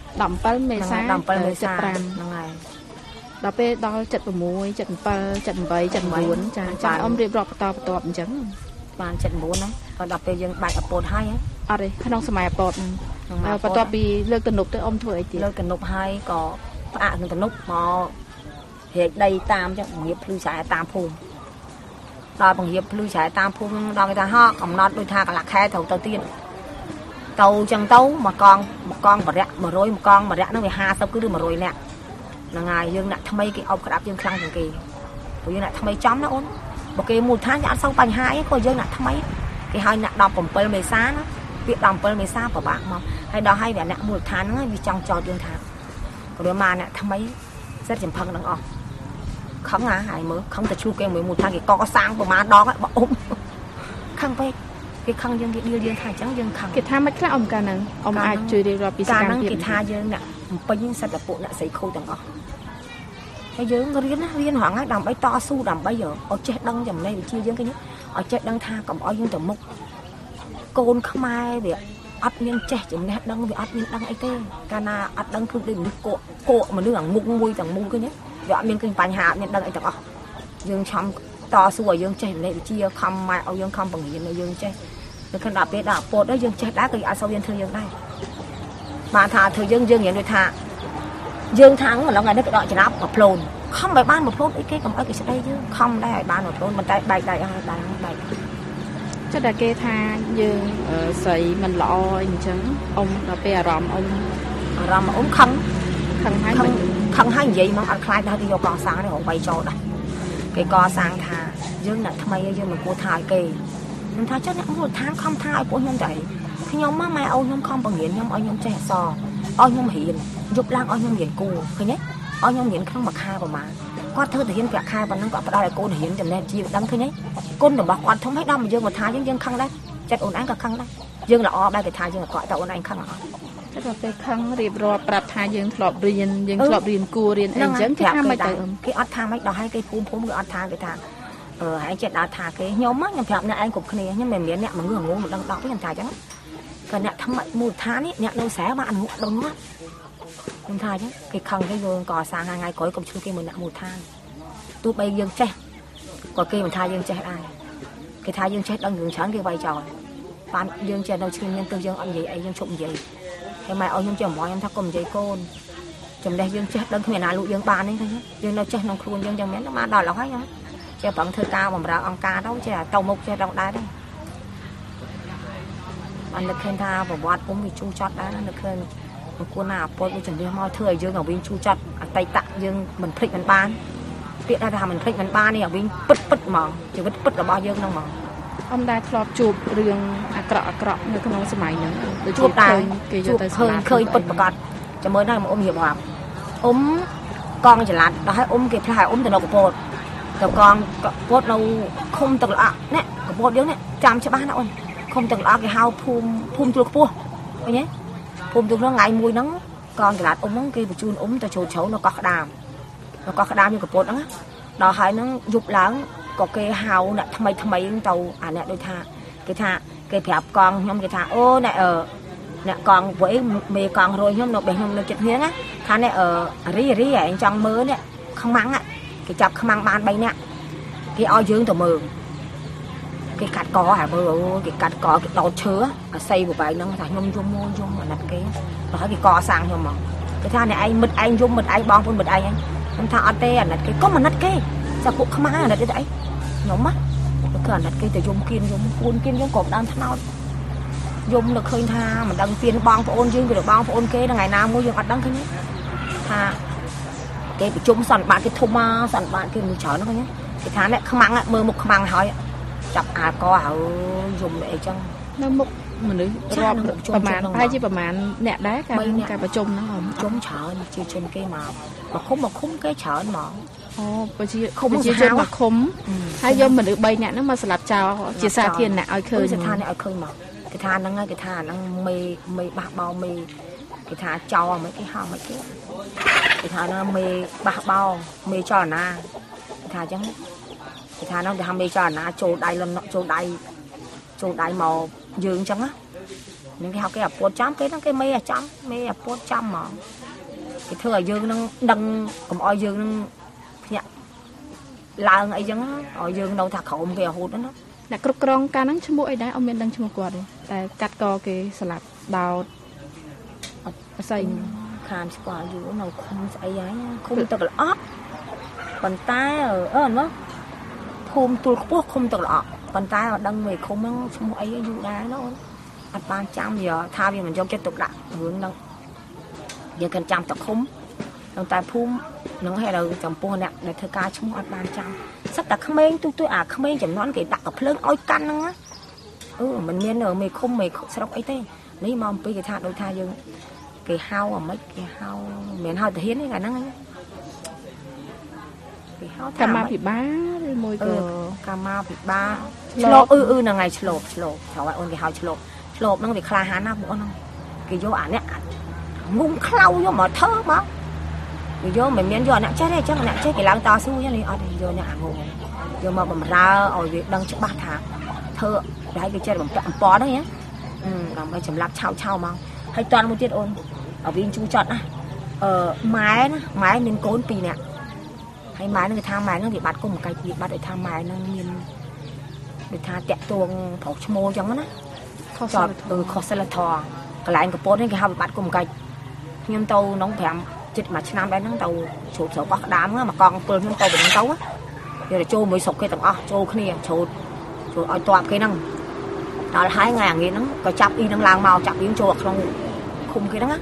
17មេសា 75ហ្នឹងហើយដល់ពេលដល់76 77 78 79ចាអ៊ំរៀបរាប់បន្តអញ្ចឹងបាន79ហ្នឹងក៏ដល់ពេលយើងបែកអពតហើយអត់ទេក្នុងសម័យអពតហ្នឹងបន្ទាប់ពីលើកទំនប់ទៅអ៊ំធ្វើអីទៀតលើកទំនប់ហើយក៏ផ្អាកនឹងទំនប់មកហេកដីតាមចឹងបង្រៀបភ្លឺស្រែតាមភូមិដល់បង្រៀបភ្លឺស្រែតាមភូមិដល់គេថាហកកំណត់ដូចថាកន្លះខែត្រូវទៅទៀតទៅចឹងទៅមកកងបរិយ100មកកងបរិយហ្នឹងវា50គឺឬ100នាក់ហ្នឹងហើយយើងអ្នកថ្មីគេអោបក្តាប់យើងខ្លាំងជាងគេព្រោះយើងអ្នកថ្មីចំណាអូនបើគេមូលដ្ឋានអត់សូវបញ្ហាអីព្រោះយើងអ្នកថ្មីគេឲ្យអ្នក17មេសាណាពាក្យ17មេសាពិបាកមកហើយដល់ឲ្យអ្នកមូលដ្ឋានហ្នឹងវាចង់ចោទយើងថាព្រោះមកអ្នកថ្មីសិតចំផឹងនឹងអស់ខឹងហើយមើលខឹងតែជួគេមួយមូលដ្ឋានគេកសាងប្រមាណដងហើយបើអ៊ំខឹងពេកគេខឹងយើងគេឌីលយើងថាអញ្ចឹងយើងខឹងគេថាមិនខ្លះអ៊ំកាលហ្នឹងអ៊ំអាចជួយរៀបរាប់ពីសកម្មភាពគេថាយើងអ្នកបំពេញសិទ្ធិពួកអ្នកស្រីខូចទាំងអស់ហើយយើងរៀនរហងៃដើម្បីតស៊ូដើម្បីឲ្យចេះដឹងចំណេះវិជ្ជាយើងគេឲ្យចេះដឹងថាកុំឲ្យយើងទៅមុខកូនខ្មែរវាអត់មានចេះចំណេះដឹងវាអត់មានដឹងអីទេកាលណាអត់ដឹងគឺដូចមនុស្សគក់មនុស្សអាមុខមួយទាំងមូលឃើញទេវាអត់មានឃើញបញ្ហាអត់មានដឹងអីទាំងអស់យើងឆំតស៊ូឲ្យយើងចេះចំណេះវិជ្ជាខំម៉ែឲ្យយើងខំបង្រៀនឲ្យយើងចេះនៅក្នុងដល់ពេលដល់ពតទៅយើងចេះដែរក៏អត់សូវយើងធ្វើយើងដែរបានថាធ្វើយើងរៀនដូចថាយើងថាងឡងថ្ងៃនេះក៏ដកច្រាប់មកផ្លូនខំឲ្យបានមកផ្លូនអីគេកុំឲ្យគេស្ដីយើងខំដែរឲ្យបានមកផ្លូនមិនតែបែកដៃអស់ដែរបែកចិត្តតែគេថាយើងស្រីមិនល្អអីអញ្ចឹងអ៊ំដល់ពេលអារម្មណ៍អ៊ំខឹង khăn hai vậy mà ăn khai ra thì vô cò sáng này họ bay cho đây cái cò sáng thà dương là thay dương là cô thai kì mình thấy chắc một tháng không thai của nhân vậy khi nhóm má mai ôi nhóm không bằng nghiện nhóm ôi nhóm trẻ sò ôi nhóm hiền giúp lang ôi nhóm hiền cô thấy nhé ôi nhóm hiền không mặc hai của mà quát thưa thì hiền cả hai và nó gọi đây là cô hiền chấm nên chi đắng thấy nhé côn được bạc quát không hết đâu mà dương một tháng dương khăn đấy chặt ổn anh cả khăn đấy dương là o đây cái thai dương là gọi tao ổn anh khăn à chắc là cái khăn riệp rò bạt thai dương thọp riêng cua riêng anh chẳng cái tham mấy từ cái ót tham mấy đó hay cái phun cái ót tham cái thang hãy chết đã thả cái nhóm á nhầm phèm nè anh cục này nhưng mà miếng nè mà ngửa ngủ một đằng đó với nhầm thả chẳng cái nè thăm mày một tháng ấy nè đâu xé mà ăn ngủ đông quá nhầm thả chứ cái khăn cái vô cò sang 2 ngày cối công chú kia mình nè một tháng tôi bay dương chết còn kia mình thả dương chết ai cái thả dương chết đang ngừng sáng kia bay trò bạn dương chết đâu chưa nhân tư dương ăn gì ấy dương trộm gì cái mày ôi nhung chờ mỏi em thắc cùng dây côn chồng đây dương chết đang khuyên nào lụ dương bàn ấy thôi dương đâu chết nông khuôn dương chồng nó mà đòi là hết nhá cho bằng thơ cao mà ra ông ca đâu chứ tàu mục cho trong đá đấy anh được khen tha và bọt cũng bị chu chót đá nó được khen một cô nào bôi bị chuẩn bị mọi thừa dương ở bên chu chót tay tạ dương mình phịch mình ban tiện ra là mình phịch mình ban đi ở bên bứt mỏng chỉ bứt là bao dương đâu mỏng ông đã thọp chụp riêng cọ người không nói máy nữa chụp đài chụp khơi bứt bạc cho mới đây mà ôm hiệp hòa ôm con chỉ là đó hay ôm kịp hai ôm từ đầu của bộtกับกองบดเราคุมตลอดเนี่ยกับบดเดี๋ยวเนี่ยจำใช่บ้านนะอ้นคุมตลอดcái hao phumตัวปูไปnhé phumตัวnó ngày mùi nắng còn cái lạt ống nắng kia bị chun ống ta trầu chấu nó có cái đam nhưกับบดđó đó hay nó dục lớn có cái hao nè thay mấy tàu nè đôi tha cái phèp con nhom cái tha ô nè nè con với mì con rồi nhom nó bèn nhom nó chật miếng á tha nè rí anh trong mơ nè không mắng á cái chập không mang ban bay nè cái o dương từ mường cái cắt cỏ hả mơ cái cắt cỏ cái đầu chứa xây của bài nó thành nhung mà đặt cái đó cái cỏ sang cho mà cái tha này anh mực anh dung mực anh bong con mực anh tha ở đây đặt cái có mà đặt cái sao cũng không mang đặt cái đấy nhóm mắt nó cần đặt cái từ dung kiên dung cột đang thao dung được khơi tha mà đang tiền bong của ôn dương được bong của ôn kê là ngày nào mua dương đặt đăng cái nhé tha cái bị chung sẵn bạn cái thùng mà sẵn bạn cái mùi chó nó nhé cái tháng này không mang mơ mục không mang hỏi chập co dùng để cho nó mục mình được rọpประมาณhay chỉ ประมาณ nẹt đá cái bà chung nó không chung chở chỉ chung cái mà khum cái chở mà bà chỉ chung mà khum hay do mình được bay nẹt nó mà sập chào chỉ xa thiên nẹt ai khơi cái than này ai khơi mà cái than nó mê bạc bao mê cái than cho mấy cái hao mấy cái than nó mê bạc bao mê cho na cái than chẳng cái than nó làm mê cho na trâu đai màu dương chẳng á những cái học cái bột chấm cái nó cái mê bột chấm mà cái thừa dương nó đằng còn oi dương nó nhẹ là ấy chẳng oi dương đâu thà khẩu cái hột đó nó là cột cong cá nắng chấm muỗi đấy ông miền đằng chấm quạt đấy tại cắt co cái salad đào xây khám quả dù nào không tự là còn tay ở nó không tôi không tự là còn tay ở đằng người không nó không ấy dù đá nó ăn 300 giờ tha vì mình cho cái tục đặt hướng đâu giờ cần trăm tập khúng đồng tài phun nó hay là chồng pua nè để thưa ca chung ăn 300 sắp đặt không men tôi không men chồng nón cái đặt ở lớn oi căn á mình miên ở mày không mày sẽ đọc ấy thế lấy mong cái tha đôi tha dương cái hao ở mấy cái hao miền hao thì hiến cái năng cái hao cà ma bị bá môi cà ma bị bá là ngày slop cháu ôn cái hao slop nó bị khai hán nào bữa nó cái vô ảnh ấy ngung khâu vô mà thơ mà cái vô mình miền vô nè chết đây chắc nè chết cái lăng to xui nhá đi ở đây vô nè ngủ vô mà bầm ra ở việc đang trước 3 tháng thơ đấy cái chết bầm bó đó nhé làm cái chấm lạp chao mà hay toàn một tiết ôn ở bên chú chọn máy nên cốn pì nè hay máy nó người tham máy nó bị bắt cùng một cái bị bắt để tham máy nó miền để tha tẹt tuồng phổ mô chẳng á chọn khó sẽ là thò cái lại cái pôn cái hao bị bắt cùng một cái nhưng tàu nóng thèm chích mà năm đấy nó tàu chụp sổ có đám mà còn pôn nhưng tàu bị đánh tấu á giờ để trâu mới sọc cái tầng trâu kia trâu ở toàn cái năng đó là 2 ngày nghỉ nó có chắp y năng lang màu chắp yếm trâu không cái đó á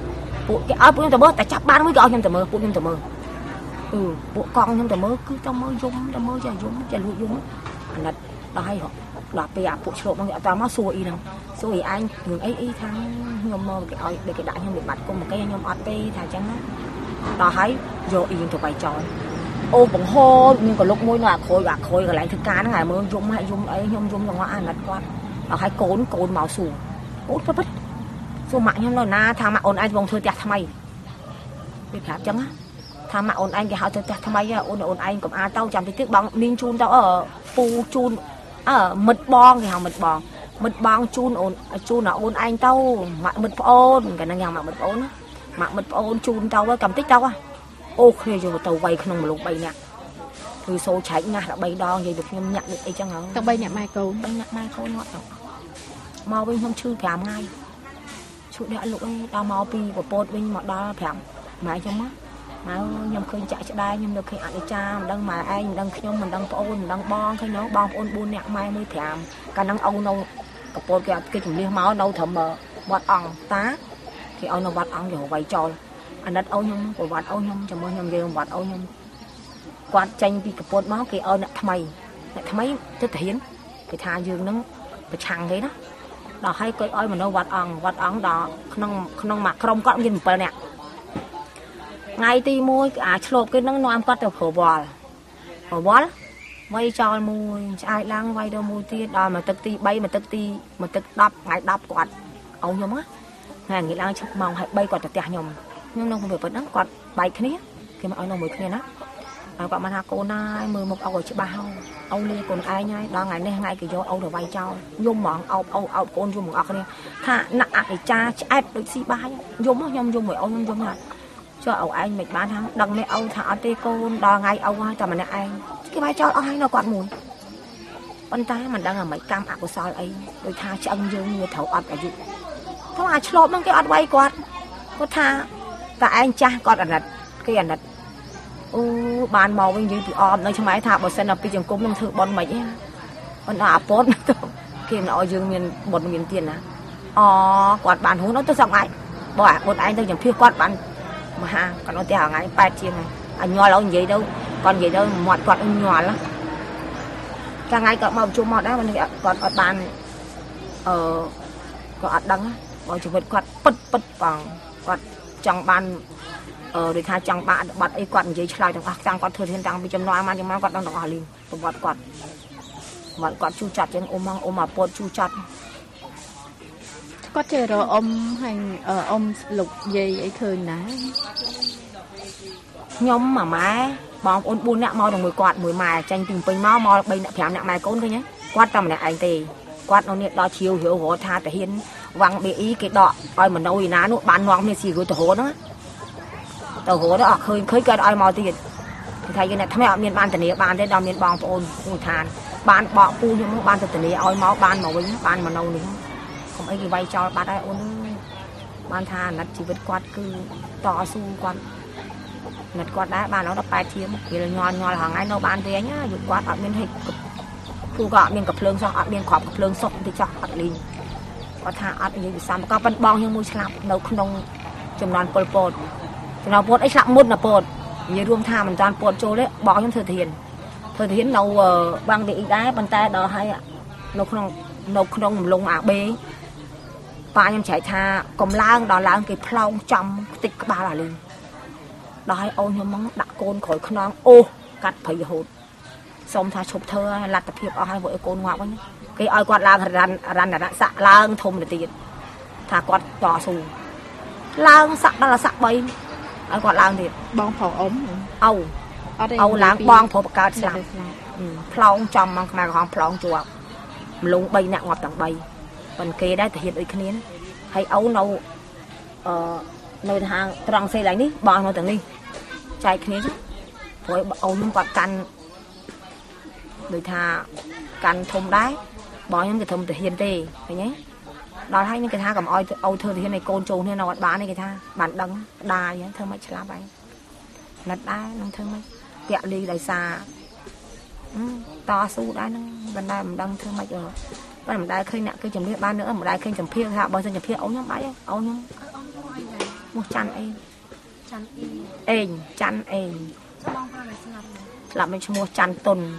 ពួកគេឲ្យពួកខ្ញុំទៅមើលតែចាប់បានមួយក៏ឲ្យខ្ញុំទៅមើលពួកខ្ញុំទៅមើលពួកកង់ខ្ញុំទៅមើលគឺទៅមើលយំទៅមើលចាយំចាលួចយំអាណិតដល់ហើយដល់ពេលអាពួកឆ្លប់ហ្នឹងគេអត់តាមមកសួរអ៊ីហ្នឹងសួរអ៊ីឯងរឿងអីថាខ្ញុំមកគេឲ្យគេដាក់ខ្ញុំវិបត្តិគុំមកគេខ្ញុំអត់ទេថាអញ្ចឹងណាដល់ហើយយកអ៊ីទៅវាយចោលអូបង្ហូរមានក៏លុកមួយនៅអាក្រួយកន្លែងធ្វើការហ្នឹងហើយមើលយំហើយយំអីខ្ញុំយំទាំងអស់អាណិតគាត់ដល់ហើយកូនមកសួរអូប៉ិតសួរម៉ាក់ខ្ញុំនៅណាថាម៉ាក់អូនឯងកំពុងធ្វើផ្ទះថ្មីវាប្រាប់អញ្ចឹងណាថាម៉ាក់អូនឯងគេហៅទៅផ្ទះថ្មីអូនឯងកុំអាទៅចាំតិចទៀតបងនាងជូនទៅពូជូនមិត្តបងគេហៅមិត្តបងជូនអូនអូនឯងទៅម៉ាក់មិត្តប្អូនកាលហ្នឹងយ៉ាងម៉ាក់មិត្តប្អូនណាម៉ាក់មិត្តប្អូនជូនទៅកំតិចទៅអូគ្នាយកទៅវាយក្នុងមនុស្ស3នាក់គឺសូឆែកណាស់ដល់3ដងនិយាយទៅខ្ញុំញាក់ដូចអីចឹងហ្នឹងទៅ3នាក់ម៉ែកូន 3នាក់ម៉ែកូនមកទៅមកវិញខ្ញុំឈឺ5ថ្ងៃឈឺដាក់លុកអីដល់មកពីប្រពតវិញមកដល់5ម៉ែចឹងមកខ្ញុំឃើញចាក់ឆ្ដែងខ្ញុំនៅឃើញអនិច្ចាមិនដឹងម៉ែឯងមិនដឹងខ្ញុំមិនដឹងប្អូនមិនដឹងបងឃើញនោះបងប្អូន4នាក់ម៉ែ1 5កាលហ្នឹងអូននៅប្រពតគេជំនះមកនៅត្រឹមវត្តអង្គតាគេឲ្យនៅវត្តអង្គគេវាយចោលអាណិតអូនខ្ញុំប្រវត្តិអូនខ្ញុំចាំមើលខ្ញុំនិយាយប្រវត្តិអូនខ្ញុំគាត់ចេញពីកពតមកគេឲ្យអ្នកថ្មីទៅធានគេថាយើងនឹងប្រឆាំងគេណាដល់ហើយគាត់ឲ្យមនុស្សវត្តអង្គដល់ក្នុងមួយក្រុមគាត់មាន7នាក់ថ្ងៃទី1អាឆ្លប់គេនឹងនាំគាត់ទៅប្រវល់វាយចោលមួយឆ្អែតឡើងវាយដល់មួយទៀតដល់មកទឹកទី3មកទឹក10ថ្ងៃ10គាត់អូនខ្ញុំណាថ្ងៃងាយឡើងឈប់ម៉ោងហើយ3គាត់ទៅផ្ទះខ្ញុំនៅក្នុងពេលហ្នឹងគាត់បែកគ្នាគេមកឲ្យនៅមួយគ្នាណាហើយគាត់មកថាកូនណាយមើលមុខឲ្យច្បាស់ហើយអូនលាកូនឯងហើយដល់ថ្ងៃនេះថ្ងៃគេយកអូនទៅវាយចោលយំហ្មងអោបកូនយំទាំងអស់គ្នាថាណាក់អនិច្ចាឆ្អែតដូចស៊ីបាយយំខ្ញុំយំមួយអូនខ្ញុំយំណាចុះអូឯងមិនបានថាដឹងនេះអូនថាអត់ទេកូនដល់ថ្ងៃអូហើយតែម្នាក់ឯងគេវាយចោលអស់ហើយនៅគាត់មួយប៉ុន្តែមិនដឹងអាមិនកម្មអកុសលអីដូចថាឆ្អឹងយើងវាត្រូវអត់អាយុព្រោះអាឆ្លប់ហ្នឹងគេអត់វាយគាត់ថាតែឯងចាស់គាត់អាណិតគេអាណិតអូបានមកវិញនិយាយពីអមនៅឆ្មៃថាបើសិនដល់ពីចង្គមនឹងធ្វើបន់មិនអីប៉ុន្តែអាពតគេមិនឲ្យយើងមានបន់មានទៀតណាគាត់បានហូនទៅសឹកហើយបើអាគាត់ឯងទៅចំភៀសគាត់បានមហាគាត់នៅផ្ទះថ្ងៃ8ជាងហើយអញញ័រឲ្យនិយាយទៅគាត់និយាយទៅមាត់គាត់ញ័រណាកាលថ្ងៃគាត់មកប្រជុំមកដែរគាត់អត់បានគាត់អត់ដឹងបើជីវិតគាត់ពិតបងគាត់ចង់បានដូចថាចង់បាក់បាត់អីគាត់និយាយឆ្លើយទាំងអស់តាំងគាត់ធ្វើធានតាំងពីចំនួនមកគាត់ដឹងទាំងអស់លីងប្រវត្តិគាត់ជួចាត់ចឹងអ៊ំអាពតជួចាត់គាត់ចេះរអ៊ំហើយអ៊ំលោកយាយអីឃើញណាខ្ញុំម៉ែបងប្អូន4នាក់មកជាមួយគាត់មួយម៉ែចាញ់ពីពេញមក3នាក់5នាក់ម៉ែកូនឃើញគាត់តែម្នាក់ឯងទេគាត់នៅនេះដល់ជ្រាវរហូតថាតាហ៊ានវាំង BE គេដកឲ្យមនុស្សឯណានោះបាននាំគ្នាស៊ីរួចទៅរហូតហ្នឹងទៅរហូតអត់ឃើញគាត់ឲ្យមកទៀតគេថាយើងអ្នកថ្មីអត់មានបានធានាបានទេដល់មានបងប្អូនពូឋានបានបកពូខ្ញុំបានទៅធានាឲ្យមកបានមកវិញបានមកនៅនេះកុំអីគេវាយចោលបាត់ហើយអូនបានថាអាណិតជីវិតគាត់គឺតស៊ូគាត់អាណិតគាត់ដែរបានដល់18ជាងគេញ័រហងៃនៅបានវិញយុគាត់អត់មានហិចគូក៏អត់មានកំភ្លើងសោះអត់មានក្របកំភ្លើងសុកតិចចោះអត់លីងគាត់ថាអត់និយាយវិសាមក៏ប៉ុនបងខ្ញុំមួយស្លាប់នៅក្នុងចំនួនពលពតអីស្លាប់មុនណាពតនិយាយរួមថាមិនតាន់ពតចូលទេបងខ្ញុំធ្វើធាននៅបាំងទីអ៊ីដែរប៉ុន្តែដល់ហើយនៅក្នុងរំលងអាបេប៉ាខ្ញុំចែកថាកំឡើងដល់ឡើងគេផ្លោងចំខ្ទេចក្បាលអាលីដល់ហើយអូនខ្ញុំមកដាក់កូនក្រោយខ្នងអូកាត់ព្រៃរហូតសុំថាឈប់ធ្វើឲ្យលទ្ធភាពអស់ហើយពួកឯកូនងាប់វិញគេឲ្យគាត់ឡើងរណរស័កឡើងធំទៅទៀតថាគាត់តស៊ូឡើងស័កដល់ស័ក3ឲ្យគាត់ឡើងទៀតបងប្រុសអ៊ំអូឡើងបងប្រុសបកើតស្លាប់ផ្លោងចំមកខ្មែរក្រហមផ្លោងជាប់ម្លង3នាក់ងាប់ទាំង3ប៉ុន្តែគេដែរទៅហ៊ានដូចគ្នាហើយអូនៅនៅខាងត្រង់សេឡើងនេះបងនៅទាំងនេះចែកគ្នាព្រោះអូនខ្ញុំគាត់កាន់ដូចថាកាន់ធំដែរបងខ្ញុំគេធំទៅហ៊ានទេឃើញទេដល់ហើយនឹងគេថាកុំអោយអូធ្វើទៅហ៊ានឲ្យកូនចូលគ្នានៅអត់បានទេគេថាបានដឹងដាយធ្វើមិនឆ្លាប់ហើយណិតដែរនឹងធ្វើមិនពាក់លីដោយសារតស៊ូដែរហ្នឹងមិនដែរមិនដឹងធ្វើមិនអឺបើមិនដែរឃើញអ្នកគេជំនះបានnữaមិនដែរឃើញចម្ភាថាបើសិនចម្ភាអូនខ្ញុំបាច់អូនខ្ញុំ một chăn em chăn em là mình mua chăn tuần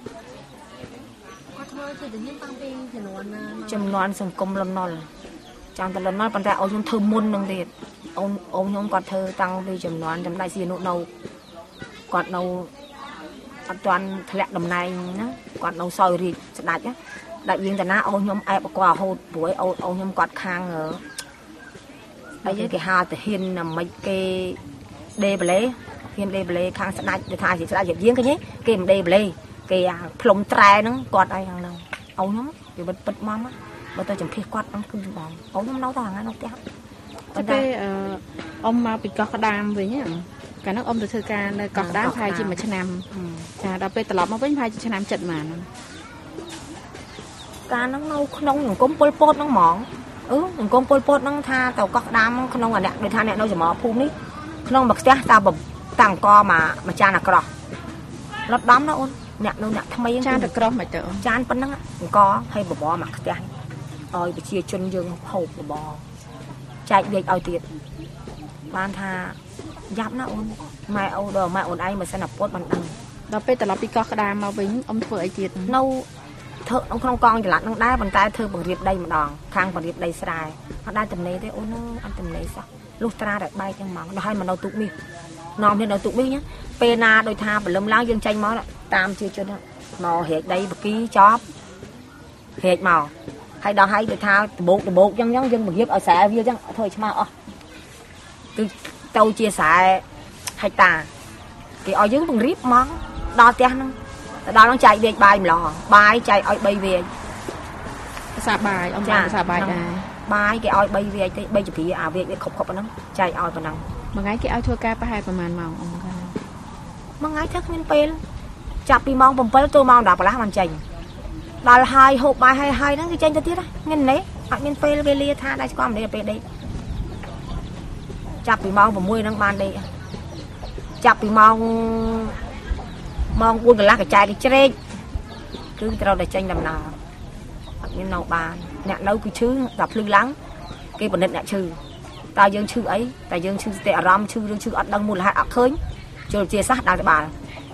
châm non sừng cung lâm non chăn tuần lâm non còn tại ông thơm muôn nông điệt ông nhóm còn thơ tăng đi châm non châm đại gì nụ nâu còn nâu toàn lẹ đầm này nó còn nâu soi rì đại á đại viên tại na ông nhóm ai quả hột buổi ông nhóm quạt khang ở bây giờ cái hà thì hiền là mấy cái đê bể hiền đê bể khang sẽ đại để thay thì sẽ đại diện riêng cái nhé cái đê bể cái plom trai nó quạt đây hàng nào ông nhóm thì bật mắm á bây giờ chấm phi quạt nó cứ bỏ ông nhóm nấu thằng nó tép cái ông mà bị cọt đam với nhá cái nó ông từ thời ca cọt đá thay chỉ mà nằm chà đào peตลอดมาเป็นthay chỉ nằm chật mà cá nó nấu nông cũng pol pot nó mỏng mình cũng pol pot nó tha tàu cọt đam không là nè để tha nè đâu chỉ mỏ phun đi không bật té ta bầm tàng co mà cha là cọt lót đám nó ôn nè đâu nè tham mấy cha được cọt mà chợ cha ăn nó co hay bò mà té ơi bị chia chân dương hộp bò chạy về ao tiệt ban tha giáp nó ôn mai âu đồ mai ôn ai mà sẽ nạp pot bằng đằng đào peตลอดปีcọt đam mà với ông phơi ai tiệt nâu thợ ông không con thì là nó đá bàn tay thợ bằng riệp đây mà đòn khang bằng riệp đây sai nó đá tầm này thế ôn nó ăn tầm này sao lúc tra đặt bay trong mỏng nó hay mà nấu tụt mi nòm thì nấu tụt mi nhá pena đôi tha và lâm lang dương tranh mó tam chưa chưa màu hệt đây một ký chóp hệt màu hay đò hay đôi tha bột dân dân dân bằng riệp ở xã viên dân thôi chứ mà từ tàu chia sẻ hay ta thì ở dưới bằng riệp món đo tiền đó nó chạy về bài lò bài chạy ở bay về xả bài ông làm xả bài bài cái oi bay về cái bay chụp thì về cái khóc nó chạy oi vào nòng mà ngay cái oi thua ca pa haiประมาณ màu ông mà ngay chắc nên pel chặt đi mong bầm pel tôi mong đạp láมันchành là hai hộp bài hai nó cái chành cho tiết á nhìn đấy ở bên pel về lia tha đây qua đây đây chặt đi mong bầm môi nó ban đây chặt đi mong buôn cái lá cái chai cái tre cứ tao để tranh làm nào nên nào bàn nhạc nấu cái chứ gặp lư lắng cái vấn đề nhạc trừ tao dương chữ ấy tại dương chữ tệ ram chữ dương chữ ăn đang mua là hạt khơi chưa chia sát đang bàn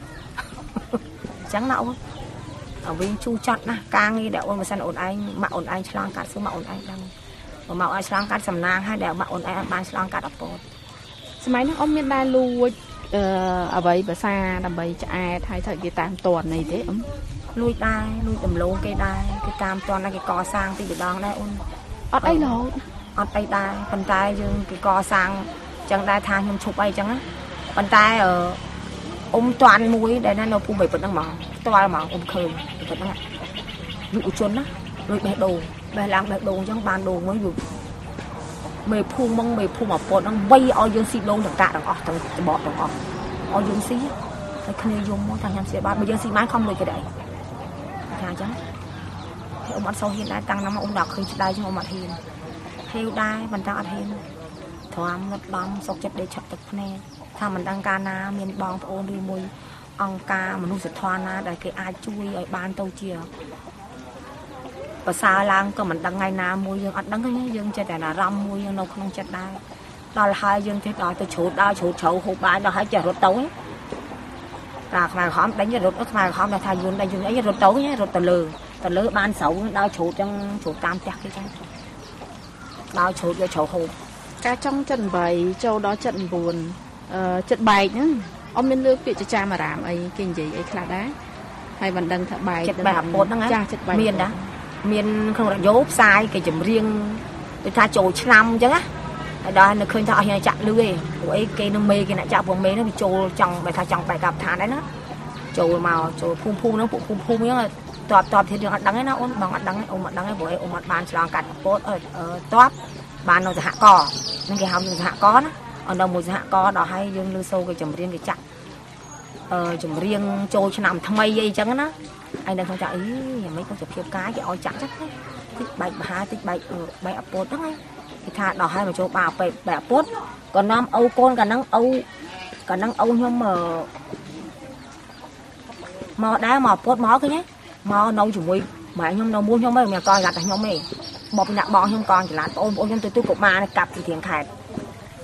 trắng nậu ở bên chu chặt nè càng đi đẹo mà san ổn anh mà ổn anh sang cắt xuống mà ổn anh đang mà mạo anh sang cắt sầm nang hay đẹo mà ổn anh ban sang cắt đập bột máy nó ông miền Đài lu ở vậy bà xa làm vậy cho ai thay thời cái tam toàn này thế ấm lui đai lui tầm lô cây đai cái tam toàn là cái cò sang thì bị đòn đây ôn ở đây là ở đây đai bàn tay dương cái cò sang chẳng đai than nhom chụp bay chẳng á bàn tay ở ôm toàn mũi đây nó phun bảy phần đang mỏng toàn mỏng ôm khơi phần đó lụi chuồn á lụi bẻ đồ bẻ lang bẻ đồ trong bàn đồ mới được mày phun mà bột đang vây ở dương xì đôn thằng cả thằng thằng bọt thằng ở dương xì cái khơi dùng món thằng nhâm xì ba bây giờ xì máy không được cái đấy thằng chứ thì ông ăn sâu hiện đại tăng năm ông đọc khơi đây cho ông mặt hiền heo đai mình đang ăn hiền thoáng ngất lắm sọc chất để chặt tập nè thằng mình đang cana miền bong ôn đi mùi ông ca mà nuôi sệt thoa na để cái ai chui ở ban tàu chia và xa lang có mình đang ngày nào mua dương ăn đắng cái dương chơi là ram mua dương đâu không chết đai đó là hai dương thế đó tôi chủ chậu hộp bài đó hai chợ rốt tối là mà khóm đánh cho rốt mà khóm là thay dương đây dương ấy rốt tối nhé rốt tờ lư ban xấu đau chủ trong chủ tam chắc cái chân đau chủ cho chậu hộp ca trong trận bày châu đó trận buồn trận bài nữa ông bên nước bị cho cha mà làm ấy kinh gì ấy là đá hay vẫn đang thợ bài trận bài bột đó nghe miền đó miền không là dốt sai cái chùm riêng tôi tha trồi năm chứ á đó nó khơi thọ hiện chặt lưới ấy cái nó mê cái này chặt vùng mê nó bị trồi trong bài tha trong bài gặp thả đấy nó trồi màu trồi phun nó phun nhớ là tọp thì được đắng ấy nó ôn bằng đắng ấy ôm đắng ấy buổi ôm mặt bàn làm cắt bột ở tọp bàn nóจะhạ cò nên cái hàoจะhạ có nó ở đâu một hạ co đó hay dương lưu sâu cái chùm riêng cái chặt chùm riêng trôi cho nằm thâm mây dây trắng nó anh đang không chạy ý mấy con chụp phiêu cái oi chặt chắc đấy tích bạch hai tích bạch bạch bột đó ấy thì thà đỏ hai mà chỗ bà bẹ bột còn năm âu con cả năng âu nhưng mà đá mà bột mó cái nhé mà nấu chủ mùi mà nhưng nấu mua nhưng mấy mẹ coi gặt nhưng mày bọc nhạc bò nhưng còn chỉ là ôm nhưng tôi cục mà này cặp thì thiền khẹt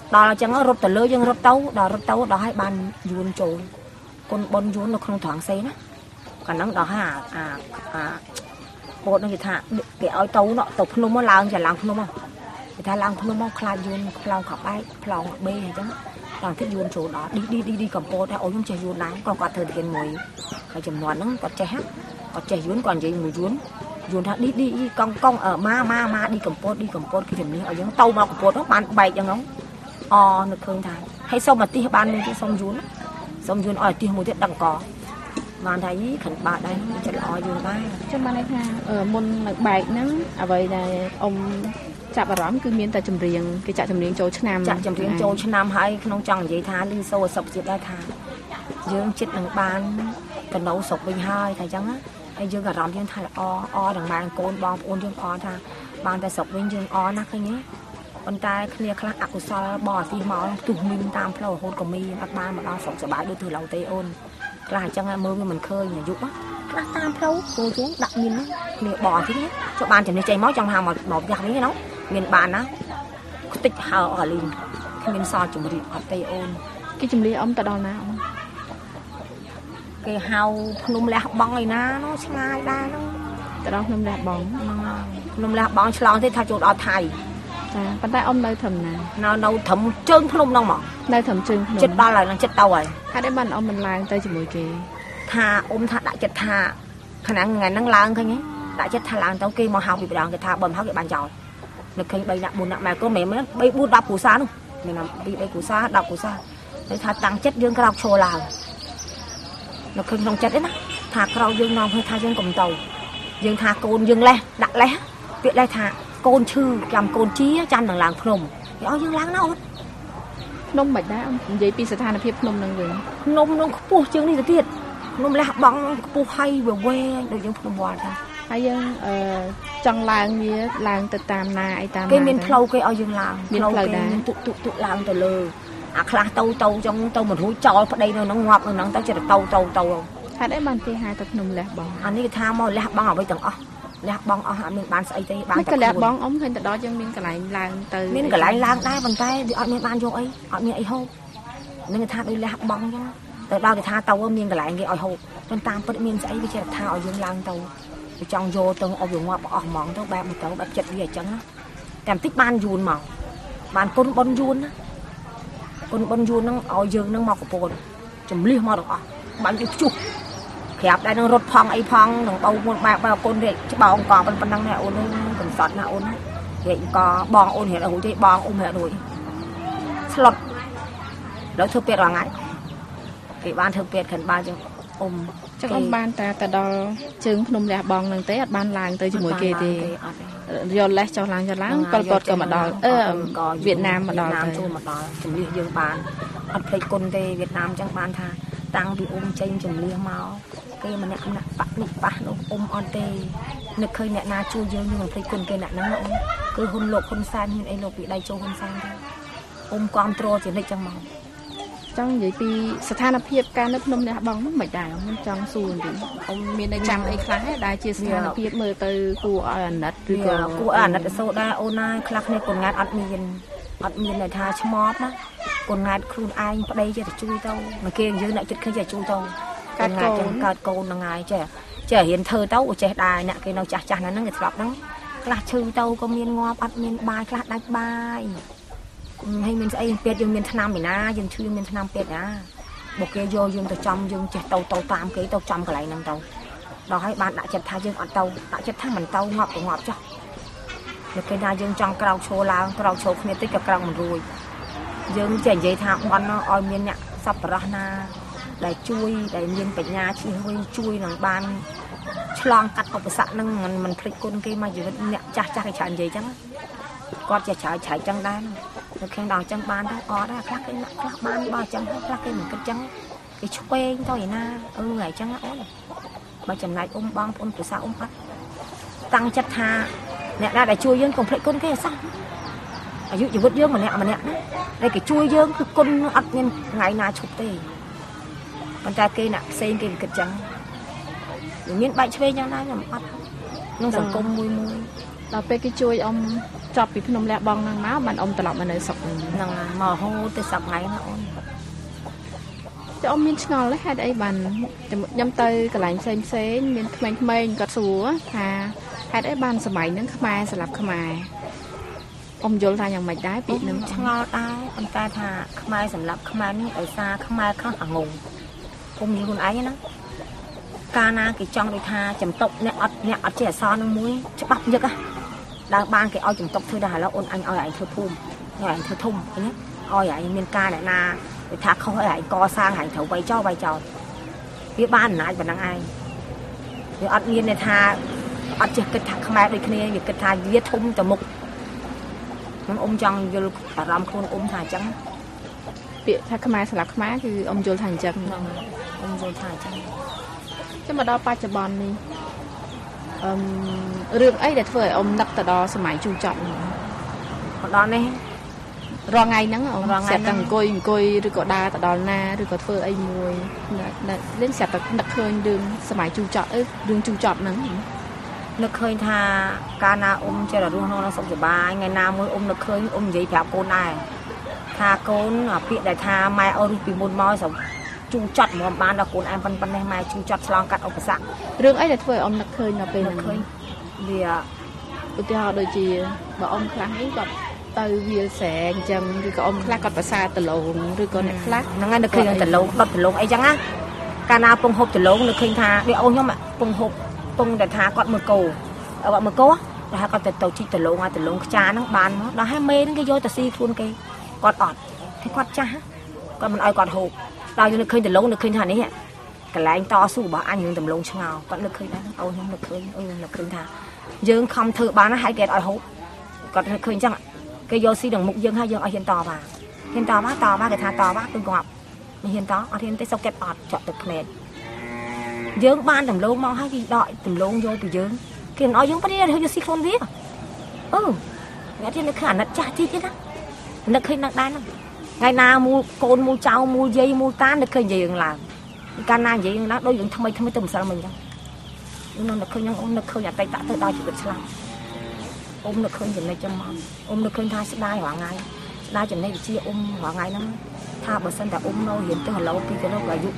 ដល់ចឹងរត់ទៅលើយើងរត់ទៅដល់ឲ្យបានយួនចូលគុណបនយួននៅក្នុងត្រង់សេណាកាលហ្នឹងដល់ឲ្យអាបូតនឹងគេថាគេឲ្យទៅទៅភ្នំមកឡើងចាឡើងភ្នំមកគេថាឡើងភ្នំមកខ្លាចយួនផ្លោងខាប់បែកផ្លោងបេអញ្ចឹងដល់ទៀតយួនចូលដល់ឌីកំពតតែអូនខ្ញុំចេះយួនដែរគាត់ធ្វើទានមួយហើយចំនួនហ្នឹងគាត់ចេះយួនគាត់និយាយមួយយួនថាឌីកង់ម៉ាឌីកំពតគឺជំនាញឲ្យយើងទៅមកកំពតហ្នឹងបានបែកអញ្ចឹងនឹកឃើញថាហើយសុំអាទិះបានមួយទៀតសុំយួនឲ្យអាទិះមួយទៀតដឹងកបានថាខិនបាក់ដែរចិត្តល្អយួនដែរចាំបានថាមុននៅបែកហ្នឹងអ្វីដែលអ៊ំចាប់អារម្មណ៍គឺមានតែចម្រៀងគេចាក់ចម្រៀងចូលឆ្នាំហើយក្នុងចង់និយាយថាលឺសូសុខជាតិដែរថាយើងចិត្តនឹងបានទៅនៅស្រុកវិញហើយថាអញ្ចឹងហើយយើងអារម្មណ៍យើងថាល្អដល់បានកូនបងប្អូនយើងថាបានតែស្រុកវិញយើងណាឃើញទេប៉ុន្តែគ្នាខ្លះអកុសលបរទេសមកទុះមីនតាមផ្លូវរហូតក៏មានអត់បានមកដល់ស្រុកសប្បាយដូចធ្វើឡូវទេអូនខ្លះអញ្ចឹងមើលវាមិនឃើញអាយុខ្លះតាមផ្លូវគោជើងដាក់មីនគ្នាបរទេសចុះបានចំណេះចេញមកចង់ហៅមកផ្ទះវិញណាមានបានណាខ្ទេចហើអស់លីងគ្មានសល់ជំរាបអត់ទេអូនគេជំរាបអ៊ំទៅដល់ណាអ៊ំគេហៅភ្នំលះបងឯណានោះឆ្ងាយដែរនោះទៅដល់ភ្នំលះបងភ្នំលះបងឆ្លងទេថាចូលដល់ថៃចាប៉ុន្តែអ៊ំនៅត្រឹមណានៅត្រឹមជើងភ្នំហ្នឹងមកនៅត្រឹមជើងភ្នំចិត្តដល់ហើយនឹងចិត្តទៅហើយហេតុអីបានអ៊ំមិនឡើងទៅជាមួយគេថាអ៊ំថាដាក់ចិត្តថាខណៈថ្ងៃហ្នឹងឡើងឃើញទេដាក់ចិត្តថាឡើងទៅគេមកហៅពីម្ដងគេថាបើមិនហៅគេបានចោលនឹកឃើញ3នាក់4នាក់ម៉ែកូនមិនមែន3 4 10គ្រួសារនោះមានណា2 3គ្រួសារ10គ្រួសារហើយថាតាំងចិត្តយើងក្រោកឈរឡើងនៅឃើញក្នុងចិត្តឯណាថាក្រោកយើងនាំថាយើងកុំទៅយើងថាកូនយើងលេះដាក់លេះពាក្យលេះថាកូនឈឺចាំកូនជាចាំនឹងឡើងភ្នំគេឲ្យយើងឡើងណាអូនភ្នំមិនដែរអ៊ំនិយាយពីស្ថានភាពភ្នំនឹងវិញភ្នំនឹងខ្ពស់ជាងនេះទៅទៀតភ្នំលះបងខ្ពស់ហើយវែងដូចយើងភ្នំវត្តហើយយើងចង់ឡើងវាឡើងទៅតាមណាអីតាមគេមានផ្លូវគេឲ្យយើងឡើងផ្លូវគេមានទុកឡើងទៅលើអាខ្លះទៅចឹងទៅមិនរួចចោលប្តីនៅហ្នឹងងាប់នៅហ្នឹងទៅចិត្តទៅហេតុអីបានគេហៅទៅភ្នំលះបងអានេះគេថាមកលះបងអ្វីទាំងអស់លះបងអស់អត់មានបានស្អីទេបានតែលះបងអ៊ំឃើញទៅដល់យើងមានកន្លែងឡើងទៅមានកន្លែងឡើងដែរប៉ុន្តែវាអត់មានបានយកអីអត់មានអីហូបនឹងគេថាដូចលះបងចឹងទៅដល់គេថាទៅមានកន្លែងគេឲ្យហូបប៉ុន្តែតាមពិតមានស្អីវាចេះថាឲ្យយើងឡើងទៅវាចង់យកទៅឲ្យវាងាប់អស់ហ្មងទៅបែបមកទៅបែបចិត្តវាអញ្ចឹងណាតែបន្តិចបានយួនមកបានគុណបនយួនណាគុណបនយួនហ្នឹងឲ្យយើងហ្នឹងមកកពតចំលៀសមកទាំងអស់បាញ់ទៅខ្ជុះក្រាបដែរនឹងរត់ផងអីផងនឹងបោមុនបែបកូនរែកច្បងកងប៉ុណ្ណឹងណាអូនកំសត់ណាអូនរែកកបងអូនរែករួចទេបងអ៊ំរែករួចស្លុតដល់ធ្វើពេទ្យរាល់ថ្ងៃគេបានធ្វើពេទ្យខាងបានចឹងអ៊ំចឹងអ៊ំបានតែដល់ជើងភ្នំលះបងនឹងទេអត់បានឡើងទៅជាមួយគេទេយកលេសចុះឡើងប៉ុលពតក៏មកដល់វៀតណាមមកដល់ទៅចូលមកដល់ជំនះយើងបានអត់ភ្លេចគុណទេវៀតណាមចឹងបានថាតាំងពីអ៊ំចេញជំនះមកគេម្នាក់បាក់នេះប៉ះនោះអ៊ំអត់ទេនឹកឃើញអ្នកណាជួយយើងមិនភ្លេចគុណគេអ្នកហ្នឹងអ៊ំគឺហ៊ុនលោកហ៊ុនសែនមានអីលោកពីដៃចូលហ៊ុនសែនទេអ៊ំគ្រប់គ្រងជានិច្ចចឹងមកចង់និយាយពីស្ថានភាពការនៅភ្នំលះបងមិនដែរខ្ញុំចង់សួរបន្តិចអ៊ំមានតែចាំអីខ្លះដែរជាស្ថានភាពមើលទៅគួរឲ្យអាណិតឬក៏គួរឲ្យអាណិតសូដែរអូនណាខ្លះគ្នាកូនងាត់អត់មានតែថាឆ្មបណាកូនងាត់ខ្លួនឯងប្តីចេះតែជួយទៅមកគេយើងអ្នកចិត្តឃើញចេះជួយទៅកើតកូនហ្នឹងហើយចេះរៀនធ្វើទៅចេះដែរអ្នកគេនៅចាស់ហ្នឹងគេស្លាប់ហ្នឹងខ្លះឈឺទៅក៏មានងាប់អត់មានបាយខ្លះដាច់បាយហើយមានស្អីពេទ្យយើងមានថ្នាំឯណាយើងឈឺមានថ្នាំពេទ្យណាបើគេយកយើងទៅចំយើងចេះទៅតាមគេទៅចំកន្លែងហ្នឹងទៅដល់ហើយបានដាក់ចិត្តថាយើងអត់ទៅដាក់ចិត្តថាមិនទៅងាប់ក៏ងាប់ចុះតែគេថាយើងចង់ក្រោកឈរឡើងក្រោកឈរគ្នាតិចក៏ក្រោកមិនរួចយើងចេះនិយាយថាបន់ឲ្យមានអ្នកសប្បុរសណាដែលជួយដែលមានបញ្ញាឈ្លាសវៃជួយនឹងបានឆ្លងកាត់ឧបសគ្គហ្នឹងមិនភ្លេចគុណគេមកជីវិតអ្នកចាស់គេច្រើននិយាយចឹងគាត់ចេះឆ្លើយចឹងដែរនៅខាងដល់ចឹងបានទៅអត់ដែរខ្លះគេខ្លះបានបើចឹងខ្លះគេមិនគិតចឹងគេឆ្វេងទៅឯណាហើយចឹងអូនបើចំណែកអ៊ំបងប្អូនប្រសាអ៊ំអត់តាំងចិត្តថាអ្នកណាដែលជួយយើងកុំភ្លេចគុណគេអសោះអាយុជីវិតយើងម្នាក់ណាដែលគេជួយយើងគឺគុណអត់មានថ្ងៃណាឈប់ទេប៉ុន្តែគេអ្នកផ្សេងគេគិតចឹងមានបែកឆ្វេងយ៉ាងណាខ្ញុំអត់ក្នុងសង្គមមួយដល់ពេលគេជួយអ៊ំចប់ពីភ្នំលះបង់ហ្នឹងមកបានអ៊ំត្រឡប់មកនៅស្រុកហ្នឹងមកហូរទៅស្រុកថ្ងៃណាអូនចុះអ៊ំមានឆ្ងល់ទេហេតុអីបានខ្ញុំទៅកន្លែងផ្សេងមានក្មេងៗគាត់សួរថាហេតុអីបានសម័យហ្នឹងខ្មែរស្លាប់ខ្មែរអ៊ំយល់ថាយ៉ាងម៉េចដែរពាក្យហ្នឹងឆ្ងល់ដែរប៉ុន្តែថាខ្មែរសម្រាប់ខ្មែរនេះដោយសារខ្មែរខុសអាងងអ៊ំយល់ខ្លួនឯងណាកាលណាគេចង់ដូចថាចំតុកអ្នកអត់ចេះអសរនឹងមួយច្បាប់យឹកដើរបានគេឲ្យចំតុកធ្វើដែរឥឡូវអូនអញឲ្យឯងធ្វើភូមិឲ្យឯងធ្វើធំណាឲ្យឯងមានការអ្នកណាគេថាខុសឲ្យឯងកសាងឯងត្រូវវាយចោលវាបានអំណាចប៉ុណ្ណឹងឯងវាអត់មានថាអត់ចេះគិតថាខ្មែរដូចគ្នាវាគិតថាវាធំទៅមុខខ្ញុំអ៊ំចង់យល់អារម្មណ៍ខ្លួនអ៊ំថាអញ្ចឹងពាក្យថាខ្មែរស្លាប់ខ្មែរគឺអ៊ំយល់ថាអញ្ចឹងអ៊ំយល់ថាអញ្ចឹងចាំមកដល់បច្ចុប្បន្ននេះរឿងអីដែលធ្វើឲ្យអ៊ំនឹកទៅដល់សម័យជូរចត់នេះមកដល់នេះរាល់ថ្ងៃហ្នឹងអ៊ំស្រាប់តែអង្គុយឬក៏ដើរទៅដល់ណាឬក៏ធ្វើអីមួយលេងស្រាប់តែនឹកឃើញរឿងសម័យជូរចត់រឿងជូរចត់ហ្នឹងនឹកឃើញថាកាលណាអ៊ំចេះតែរស់នៅសុខសប្បាយថ្ងៃណាមួយអ៊ំនឹកឃើញអ៊ំនិយាយប្រាប់កូនដែរថាកូនពាក្យដែលថាម៉ែអស់ពីមុនមកស្រុកជូរចត់មកបានដល់កូនឯងប៉ុណ្ណេះម៉ែជូរចត់ឆ្លងកាត់ឧបសគ្គរឿងអីដែលធ្វើឲ្យអ៊ំនឹកឃើញនៅពេលហ្នឹងឃើញវាឧទាហរណ៍ដូចជាបើអ៊ំខ្លះនេះគាត់ទៅវាលស្រែអញ្ចឹងឬក៏អ៊ំខ្លះគាត់ប្រសាដលងឬក៏អ្នកខ្លះហ្នឹងហើយនឹកឃើញដលងដុតដលងអីចឹងណាកាលណាពងហូបដលងនឹកឃើញថាវាអូនខ្ញុំពងហូបពងតែថាគាត់មើលគោគាត់មើលគោតែគាត់ទៅជីកដលងដលងខ្ចាហ្នឹងបានមកដល់ហើយមេហ្នឹងគេយកទៅស៊ីខ្លួនគេគាត់អត់តែគាត់ចាស់គាត់មិនឲ្យគាត់ហូបដល់យើងនឹកឃើញដលងនឹកឃើញថានេះកន្លែងតស៊ូរបស់អញរឿងដលងឆ្ងោគាត់នឹកឃើញដែរអូនខ្ញុំនឹកឃើញនឹកឃើញថាយើងខំធ្វើបានហើយគេអត់ឲ្យហូបគាត់នឹកឃើញចឹងគេយកស៊ីដល់មុខយើងហើយយើងឲ្យហ៊ានតបាគេថាតបាគឺងាប់មិនហ៊ានតអត់ហ៊ានទេសុកចិត្តអត់ចាក់ទឹកភ្នែកយើងបានដំឡូងមកហើយគេដកដំឡូងយកពីយើងគេមិនឲ្យយើងប្រេយកស៊ីខ្លួនវាអ្នកទីនឹកឃើញអាណិតចាស់ទីទៀតណានឹកឃើញនឹកដែរហ្នឹងថ្ងៃណាមូលកូនមូលចៅមូលយាយមូលតានឹកឃើញនិយាយរឿងឡើងកាលណានិយាយរឿងឡើងដូចរឿងថ្មីទៅម្សិលមិញចឹងខ្ញុំនឹកឃើញហ្នឹងអូននឹកឃើញអតីតទៅដល់ជីវិតឆ្លាស់អ៊ំនឹកឃើញចំណេះចឹងមកអ៊ំនឹកឃើញថាស្ដាយរាល់ថ្ងៃស្ដាយចំណេះវិជ្ជាអ៊ំរាល់ថ្ងៃហ្នឹងថាបើសិនតែអ៊ំនៅរៀនទៅឡូពីទៅលោកអាយុ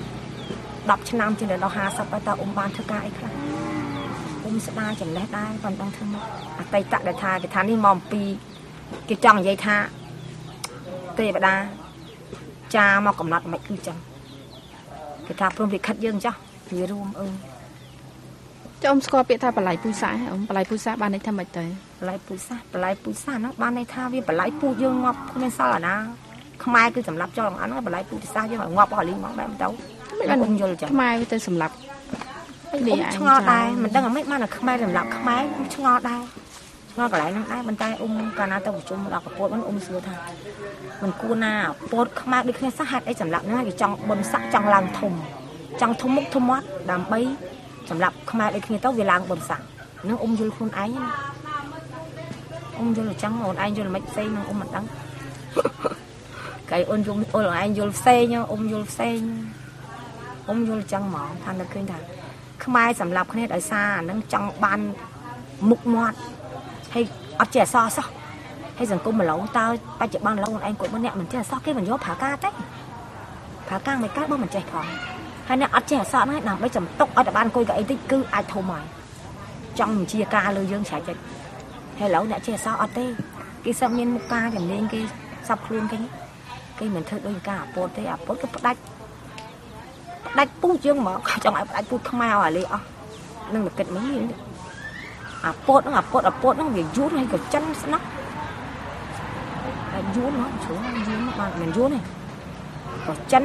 10ឆ្នាំជាងដល់50ទៅតើអ៊ំបានធ្វើការអីខ្លះអ៊ំស្ដាយចំណេះដែរប៉ុន្តែធ្វើមកអតីតដែលថាគេថានេះមកអំពីគេចង់និយាយថាទេវតាចាមកកំណត់មិនគឺចឹងគេថាព្រមលិខិតយើងចាស់វារួមចុំស្គាល់ពាក្យថាបល័យពូសាអ៊ំបល័យពូសាបានន័យថាម៉េចទៅបល័យពូសាហ្នឹងបានន័យថាវាបល័យពូយើងងាប់គ្មានសល់អាណាខ្មែរគឺសម្រាប់ចោលអាហ្នឹងបល័យពូសាយើងងាប់អស់លីមកបែបទៅមិនបានយល់ចឹងខ្មែរវាទៅសម្រាប់នេះឆ្ងល់ដែរមិនដឹងអាម៉េចបានតែខ្មែរសម្រាប់ខ្មែរឆ្ងល់ដែរឆ្ងល់កន្លែងហ្នឹងដែរប៉ុន្តែអ៊ំកាលណាទៅប្រជុំដល់កពតហ្នឹងអ៊ំសួរថាមិនគួរណាពតខ្មែរដូចគ្នាសោះហេតុអីសម្រាប់ហ្នឹងគេចង់បនស័កចង់ឡើងធំចង់ធំមុខធំមាត់ដើម្បីសម្រាប់ខ្មែរដូចគ្នាទៅវាឡើងបនស័កហ្នឹងអ៊ំយល់ខ្លួនឯងណាអ៊ំយល់អញ្ចឹងអូនឯងយល់មិនផ្សេងនឹងអ៊ំមិនដឹងកែអូនយល់អូនឯងយល់ផ្សេងអ៊ំយល់ផ្សេងអ៊ំយល់អញ្ចឹងហ្មងថានឹកឃើញថាខ្មែរសម្រាប់គ្នាដោយសារអាហ្នឹងចង់បានមុខមាត់ហើយអត់ចេះអសរសោះហើយសង្គមម្លងតើបច្ចុប្បន្នឡងអូនឯងគាត់អ្នកមិនចេះអសរគេមិនយកប្រើការទេប្រើការមិនកើតបើមិនចេះផងហើយអ្នកអត់ចេះអសរហ្នឹងដើម្បីចំតុកឲ្យតែបានអង្គុយកៅអីតិចគឺអាចធំហើយចង់ជាការលើយើងច្រាច់ចិត្តហើយឡូវអ្នកចេះអសរអត់ទេគេសឹកមានមុខការជំនាញគេសັບខ្លួនគេមិនធ្វើដូចការអាពតទេអាពតគឺផ្ដាច់ពូជយើងមកចង់ឲ្យផ្ដាច់ពូជខ្មែរឲ្យអាលេអស់នឹងមកគិតមិនមានអាពតហ្នឹងវាយួនហើយក៏ចិនស្នាក់តែយួនមកជ្រុងយួនបានមិនយួនទេក៏ចិន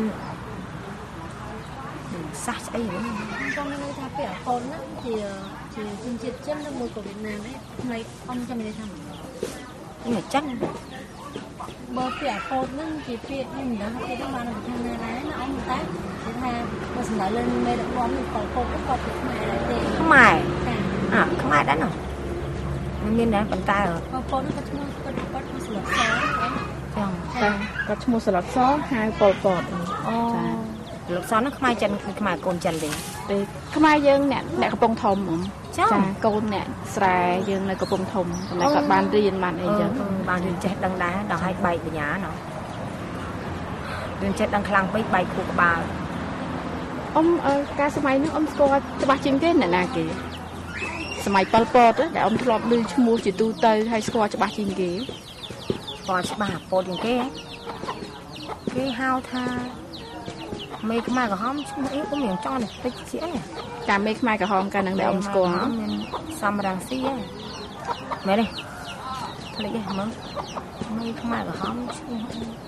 សាសស្អីហ្នឹងចាំមានន័យថាពេលអាពតហ្នឹងជាជនជាតិចិនឬមួយក៏វៀតណាមដែរផ្នែកអ៊ំចាំមានន័យថានេះចិនបើពាក្យអាពតហ្នឹងជាពាក្យមិនដឹងថាពាក្យហ្នឹងបានពីខាងណាដែរណាអ៊ំតែគេថាបើសម្ដៅលើមេដឹកនាំនេះគាត់ពតគាត់ពីខ្មែរដែរទេខ្មែរខ្មែរដែរណាមិនមានដែរប៉ុន្តែអាពតហ្នឹងគាត់ឈ្មោះគាត់ស្លឹកសអ៊ំចឹងតែគាត់ឈ្មោះស្លឹកសហៅប៉ុលពតអូលោកសនហ្នឹងខ្មែរចិនគឺខ្មែរកូនចិនទេខ្មែរយើងអ្នកកំពុងធំចាកូនអ្នកស្រែយើងនៅកំពង់ធំប៉ុន្តែគាត់បានរៀនបានអីចឹងបានរៀនចេះដឹងដែរដល់ឲ្យបែកបញ្ញាណរៀនចេះដឹងខ្លាំងពេកបែកខួរក្បាលការសម័យហ្នឹងស្គាល់ច្បាស់ជាងគេអ្នកណាគេសម័យប៉ុលពតដែលធ្លាប់ឮឈ្មោះជាទូទៅហើយស្គាល់ច្បាស់ជាងគេស្គាល់ច្បាស់ពតជាងគេគេហៅថាមេខ្មែរក្រហមឈ្មោះអីមានចង់នេះតិចជាអីតាមមេខ្មែរក្រហមកាលហ្នឹងដែលស្គាល់មានសំរងស៊ីហ៎មែនទេភ្លេចហ៎មើលមេខ្មែរក្រហមឈ្មោះ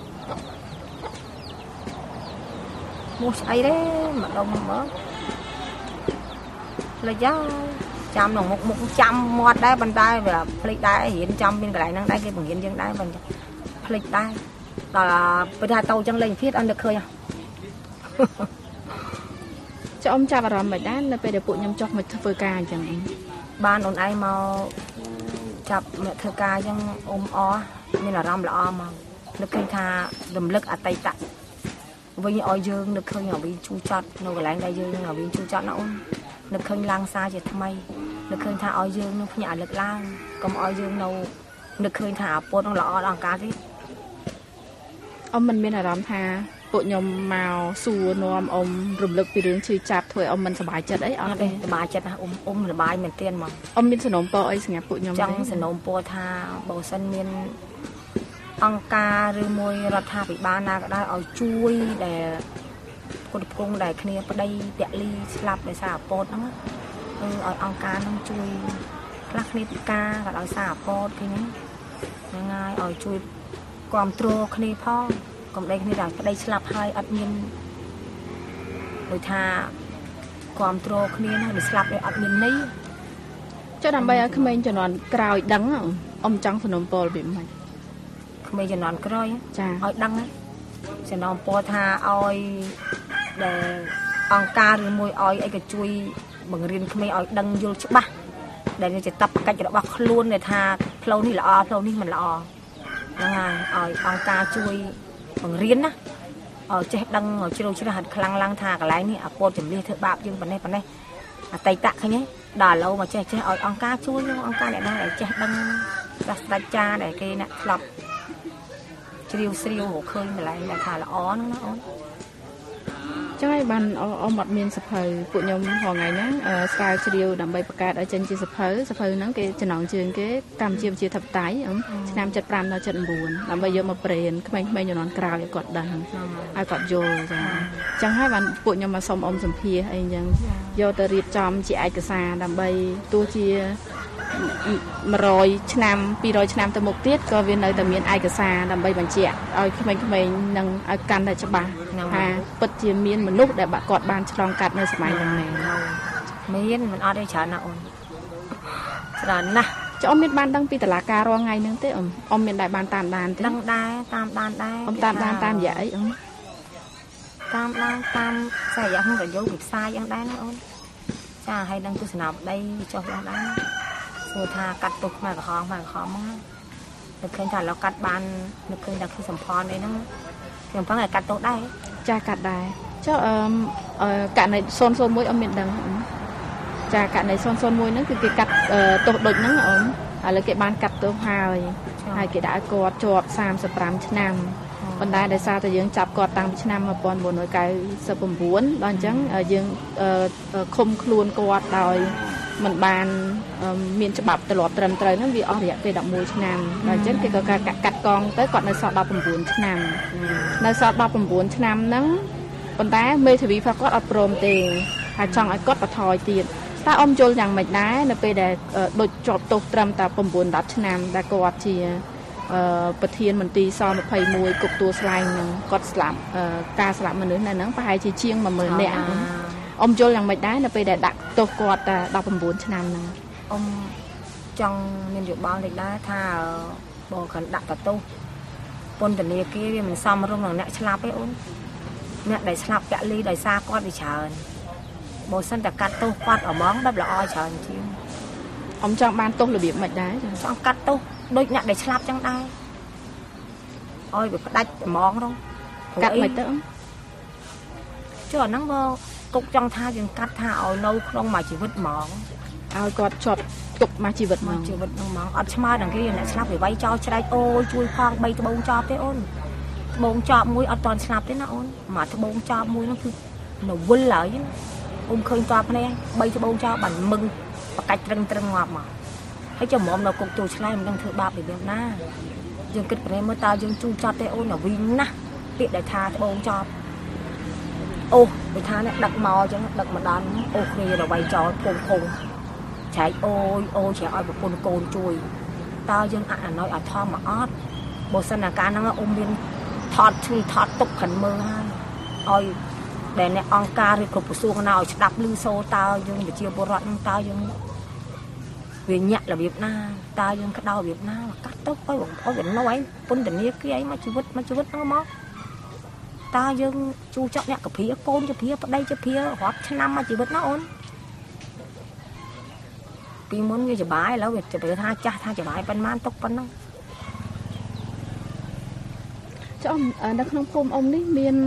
ឈ្មោះស្អីទេម្ដុំមើលភ្លេចហើយចាំក្នុងមុខចាំមាត់ដែរប៉ុន្តែវាភ្លេចដែររៀនចាំមានកន្លែងហ្នឹងដែរគេបង្រៀនយើងដែរប៉ុន្តែភ្លេចដែរដល់ពេលថាតោចឹងលេងភៀតអត់នឹកឃើញចុះចាប់អារម្មណ៍មិនដែរនៅពេលដែលពួកខ្ញុំចុះមកធ្វើការអញ្ចឹងបានអូនឯងមកចាប់មកធ្វើការអញ្ចឹងមានអារម្មណ៍ល្អមកនឹកឃើញថារំលឹកអតីតវិញឲ្យយើងនឹកឃើញឲ្យវិញជូរចត់នៅកន្លែងដែលយើងឲ្យវិញជូរចត់ណាអូននឹកឃើញឡើងសារជាថ្មីនឹកឃើញថាឲ្យយើងនឹងភ្ញាក់រលឹកឡើងកុំឲ្យយើងនៅនឹកឃើញថាអាពតនឹងល្អដល់អង្គការទៀតមិនមានអារម្មណ៍ថាពួកខ្ញុំមកសួរនាំរំលឹកពីរឿងឈឺចាប់ធ្វើឲ្យមិនសប្បាយចិត្តអីអត់ទេសប្បាយចិត្តណាសប្បាយមែនទែនហ្មងមានសំណូមពរអីសម្រាប់ពួកខ្ញុំចង់សំណូមពរថាបើសិនមានអង្គការឬមួយរដ្ឋាភិបាលណាក៏ដោយឲ្យជួយដែលគុណគង់ដែលគ្នាប្តីពលីស្លាប់ដោយសារអាពតហ្នឹងឲ្យអង្គការហ្នឹងជួយខ្លះគ្នាពិការក៏ដោយសារអាពតឃើញហ្នឹងហើយឲ្យជួយគ្រប់គ្រងគ្នាផងកុំដេកគ្នាថាប្តីស្លាប់ហើយអត់មានដូចថាគ្រប់គ្រងគ្នាណាស្លាប់ដោយអត់មានន័យចុះដើម្បីឲ្យក្មេងជំនាន់ក្រោយដឹងចង់សំណូមពររបៀបម៉េចក្មេងជំនាន់ក្រោយចាឲ្យដឹងសំណូមពរថាឲ្យដែលអង្គការឬមួយឲ្យអីក៏ជួយបង្រៀនក្មេងឲ្យដឹងយល់ច្បាស់ដែលជាតបកិច្ចរបស់ខ្លួនដែលថាផ្លូវនេះល្អផ្លូវនេះមិនល្អហ្នឹងហើយឲ្យអង្គការជួយបង្រៀនណាឲ្យចេះដឹងឲ្យជ្រៅជ្រះហាត់ខ្លាំងឡើងថាកន្លែងនេះអាពតចម្លៀសធ្វើបាបយើងប៉ុណ្ណេះអតីតឃើញទេដល់ឥឡូវមកចេះឲ្យអង្គការជួយអង្គការអ្នកណាដែលចេះដឹងសាស្ត្រាចារ្យដែលគេអ្នកស្លាប់ជ្រាវស្រាវរកឃើញកន្លែងដែលថាល្អហ្នឹងណាអូនចឹងហើយបានអត់មានសភៅពួកខ្ញុំហងៃហ្នឹងស្រាវជ្រាវដើម្បីបង្កើតឲ្យចេញជាសភៅហ្នឹងគេចំណងជើងគេកម្ពុជាវិជាធិបតេយ្យឆ្នាំ75ដល់79ដើម្បីយកមកប្រេនក្មេងៗជំនាន់ក្រោយឲ្យគាត់ដឹងឲ្យគាត់យល់ចឹងហើយបានពួកខ្ញុំមកសុំសម្ភាសអីចឹងយកទៅរៀបចំជាឯកសារដើម្បីទោះជា100ឆ្នាំ200ឆ្នាំទៅមុខទៀតក៏វានៅតែមានឯកសារដើម្បីបញ្ជាក់ឲ្យក្មេងៗនឹងឲ្យកាន់តែច្បាស់ថាពិតជាមានមនុស្សដែលគាត់បានឆ្លងកាត់នៅសម័យហ្នឹងមានមិនអត់ទេច្រើនណាអូនច្រើនណាស់ចុះមានបានដឹងពីតុលាការរាល់ថ្ងៃហ្នឹងទេមានដែរបានតាមដានទេដឹងដែរតាមដានដែរតាមដានតាមរយៈអីតាមដានតាមខ្សែរយៈហ្នឹងក៏យកពីផ្សាយយ៉ាងដែរណាអូនចាហើយដឹងទស្សនវិស័យចុះយ៉ាងដែរព្រោះថាកាត់ទុកខ្មែរក្រហមហ្នឹងនឹកឃើញថាឥឡូវកាត់បាននឹកឃើញថាគឺសម្ផនអីហ្នឹងខ្ញុំផងឲ្យកាត់ទុកដែរចាកាត់ដែរចុះករណី001មានដឹងចាករណី001ហ្នឹងគឺគេកាត់ទោសដូចហ្នឹងឥឡូវគេបានកាត់ទោសហើយគេដាក់ឲ្យគាត់ជាប់35ឆ្នាំប៉ុន្តែដោយសារតែយើងចាប់គាត់តាំងពីឆ្នាំ1999ដល់អញ្ចឹងយើងឃុំខ្លួនគាត់ដោយមិនបានមានច្បាប់ទម្លាប់ត្រឹមត្រូវហ្នឹងវាអស់រយៈពេល11ឆ្នាំដល់អញ្ចឹងគេក៏កាត់កងទៅគាត់នៅសល់19ឆ្នាំនៅសល់19ឆ្នាំហ្នឹងប៉ុន្តែមេធាវីគាត់អត់ព្រមទេហើយចង់ឲ្យគាត់បន្ថយទៀតតើយល់យ៉ាងម៉េចដែរនៅពេលដែលដូចជាប់ទោសត្រឹមតែ9-10ឆ្នាំដែលគាត់ជាប្រធានមន្ទីរស21គុកទួលស្លែងហ្នឹងគាត់ស្លាប់ការស្លាប់មនុស្សនៅហ្នឹងប្រហែលជាជាង10000នាក់យល់យ៉ាងម៉េចដែរនៅពេលដែលដាក់ទោសគាត់តែ19ឆ្នាំហ្នឹងចង់មានយោបល់តិចដែរថាបើគាត់ដាក់ទោសពន្ធនាគារវាមិនសមរម្យនឹងអ្នកស្លាប់ទេអូនអ្នកដែលស្លាប់ពលីដោយសារគាត់វាច្រើនបើសិនតែកាត់ទោសគាត់ហ្មងបែបល្អច្រើនជាងចង់បានទោសរបៀបម៉េចដែរចង់កាត់ទោសដូចអ្នកដែលស្លាប់ចឹងដែរឲ្យវាផ្ដាច់ហ្មងហ្នឹងកាត់មិនទៅចុះអាហ្នឹងបើគុកចង់ថាយើងកាត់ថាឲ្យនៅក្នុងមួយជីវិតហ្មងឲ្យគាត់ជាប់ទុកមកជីវិតមកជីវិតហ្នឹងមកអត់ឆ្មាដល់គេអ្នកស្លាប់វាយចោលច្រែកអូយជួយផង3ត្បូងចប់ទេអូនត្បូងចប់មួយអត់តន់ស្លាប់ទេណាអូនមកត្បូងចប់មួយហ្នឹងគឺនៅវិលហើយអូនឃើញតបភ្នែក3ត្បូងចប់បានមឹងបកាច់ត្រឹងងាប់មកហើយចាំមុំនៅគុកទូឆ្លៃមិនដឹងធ្វើបាបរបៀបណាយើងគិតប្រែមើលតើយើងជួចត់ទេអូនទៅវិញណាពាក្យដែលថាត្បូងចប់អូដូចថានេះដឹកមកអញ្ចឹងដឹកមកដល់អូគ្នាទៅវាយចោលភងចែកអូយច្រាក់ឲ្យប្រពន្ធកូនជួយតើយើងអនុញ្ញាតឲ្យថមមកអត់បើសិនអាការហ្នឹងអ៊ំមានថតឈឺថតទុកខាងមើលហើយឲ្យដែលអ្នកអង្គការឬគ្រប់ក្រសួងណាឲ្យស្ដាប់ឮសូរតើយើងប្រជាពលរដ្ឋហ្នឹងតើយើងវាញាក់របៀបណាតើយើងក្តៅរបៀបណាកាត់ទៅឲ្យវាណយពន្ធនាគារអីមកជីវិតហ្នឹងមកតើយើងជួចក់អ្នកកព្រាកូនជាព្រាប្តីជាព្រារាប់ឆ្នាំមកជីវិតណាអូនពីមុនវាសុបាយឥឡូវវាទៅថាចាស់ថាសុបាយប៉ុន្មានទុកប៉ុណ្ណឹងចុះនៅក្នុងភូមិអ៊ំនេះមាន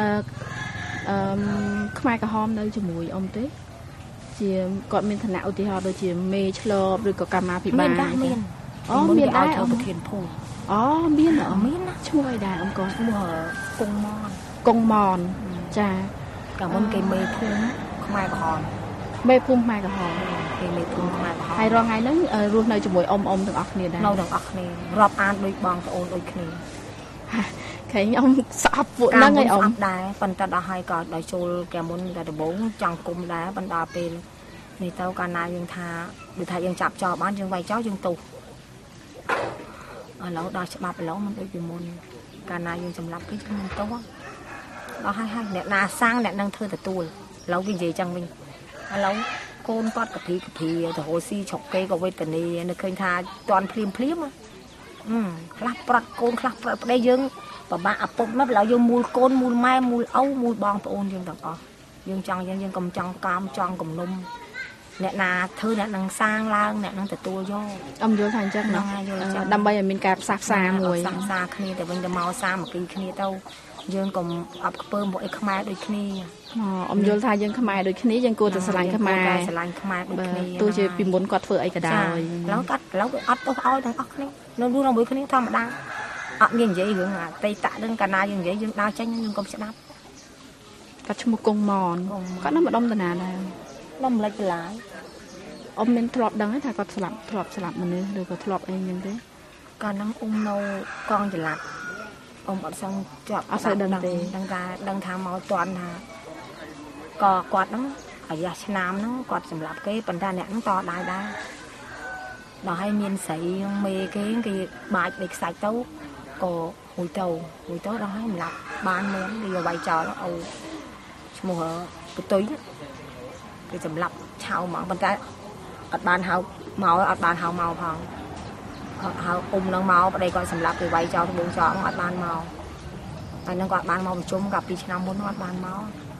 ខ្មែរក្រហមនៅជាមួយអ៊ំទេជាគាត់មានឋានៈឧទាហរណ៍ដូចជាមេឆ្លបឬក៏កម្មាភិបាលមានអូមានដែរអ៊ំប្រធានភូមិមានណាឈ្មោះអីដែរអ៊ំក៏ឈ្មោះកុងម៉នចាកាលមុនគេមេភូមិខ្មែរក្រហមមេភូមិខ្មែរក្រហមគេមេភូមិខ្មែរក្រហមហើយរងថ្ងៃហ្នឹងរស់នៅជាមួយអ៊ំទាំងអស់គ្នាដែរនៅទាំងអស់គ្នារាប់អានដូចបងប្អូនដូចគ្នាឃើញអ៊ំស្អប់ពួកហ្នឹងឯងអ៊ំដែរប៉ុន្តែដល់ហើយក៏ដល់ចូលកាលមុនតែដំបូងចង់គុំដែរប៉ុន្តែពេលនេះទៅកាលណាយើងថាដូចថាយើងចាប់ចោលបានយើងវាយចោលយើងទុះឥឡូវដល់ច្បាប់ឥឡូវមិនដូចពីមុនកាលណាយើងសម្លាប់គេយើងមិនទុះដល់ហើយអ្នកណាសាំងអ្នកនឹងធ្វើទទួលឥឡូវវានិយាយចឹងវិញឥឡូវកូនគាត់កភីទៅរស់ស៊ីឆុកគេក៏វេទនានៅឃើញថាតន់ភ្លាមខ្លះប្រត់កូនខ្លះប្រត់ប្តីយើងពិបាកឪពុកមកឥឡូវយើងមូលកូនមូលម៉ែមូលឪមូលបងប្អូនយើងទាំងអស់យើងចង់យើងកុំចង់កាមចង់គំនុំអ្នកណាធ្វើអ្នកនឹងសាងឡើងអ្នកនឹងទទួលយកអ៊ំយល់ថាអញ្ចឹងណាដើម្បីឲ្យមានការផ្សះផ្សាមួយផ្សះផ្សាគ្នាទៅវិញទៅមកសាមគ្គីគ្នាទៅយើងកុំអបខ្ពើមកអីខ្មែរដូចគ្នាអ៊ំយល់ថាយើងខ្មែរដូចគ្នាយើងគួរតែស្រឡាញ់ខ្មែរដូចគ្នាទោះជាពីមុនគាត់ធ្វើអីក៏ដោយឥឡូវវាអត់ទោសឲ្យទាំងអស់គ្នានៅរស់ជាមួយគ្នាធម្មតាអត់មាននិយាយរឿងអតីតហ្នឹងកាលណាយើងនិយាយយើងដើរចេញយើងកុំស្ដាប់គាត់ឈ្មោះកុងម៉នគាត់នៅម្ដុំតាណាដែរដល់ម្លេចបន្លាយអ៊ំមានធ្លាប់ដឹងថាគាត់ធ្លាប់ស្លាប់មនុស្សឬក៏ធ្លាប់អីយ៉ាងទេកាលហ្នឹងអ៊ំនៅកងចល័តអ៊ំអត់សឹងជាប់អត់សូវដឹងទេដឹងថាមកតន់ថាក៏គាត់ហ្នឹងអាយ៉ាឆ្នាំហ្នឹងគាត់សម្លាប់គេប៉ុន្តែអ្នកហ្នឹងតដែរដល់ឲ្យមានស្រីមេគេបាច់ដេកខ្សាច់ទៅក៏មួយទៅដល់ឲ្យសម្លាប់បានមែនវាវាយចោលអូឈ្មោះបន្ទុយគេសម្លាប់ឆៅហ្មងប៉ុន្តែអត់បានហៅមកអត់បានហៅមកផងហៅអ៊ំនឹងមកប្តីគាត់សម្លាប់គេវាយចោលត្បូងចោលអត់បានមកហើយនឹងគាត់បានមកប្រជុំកាលពីឆ្នាំមុនអត់បានមក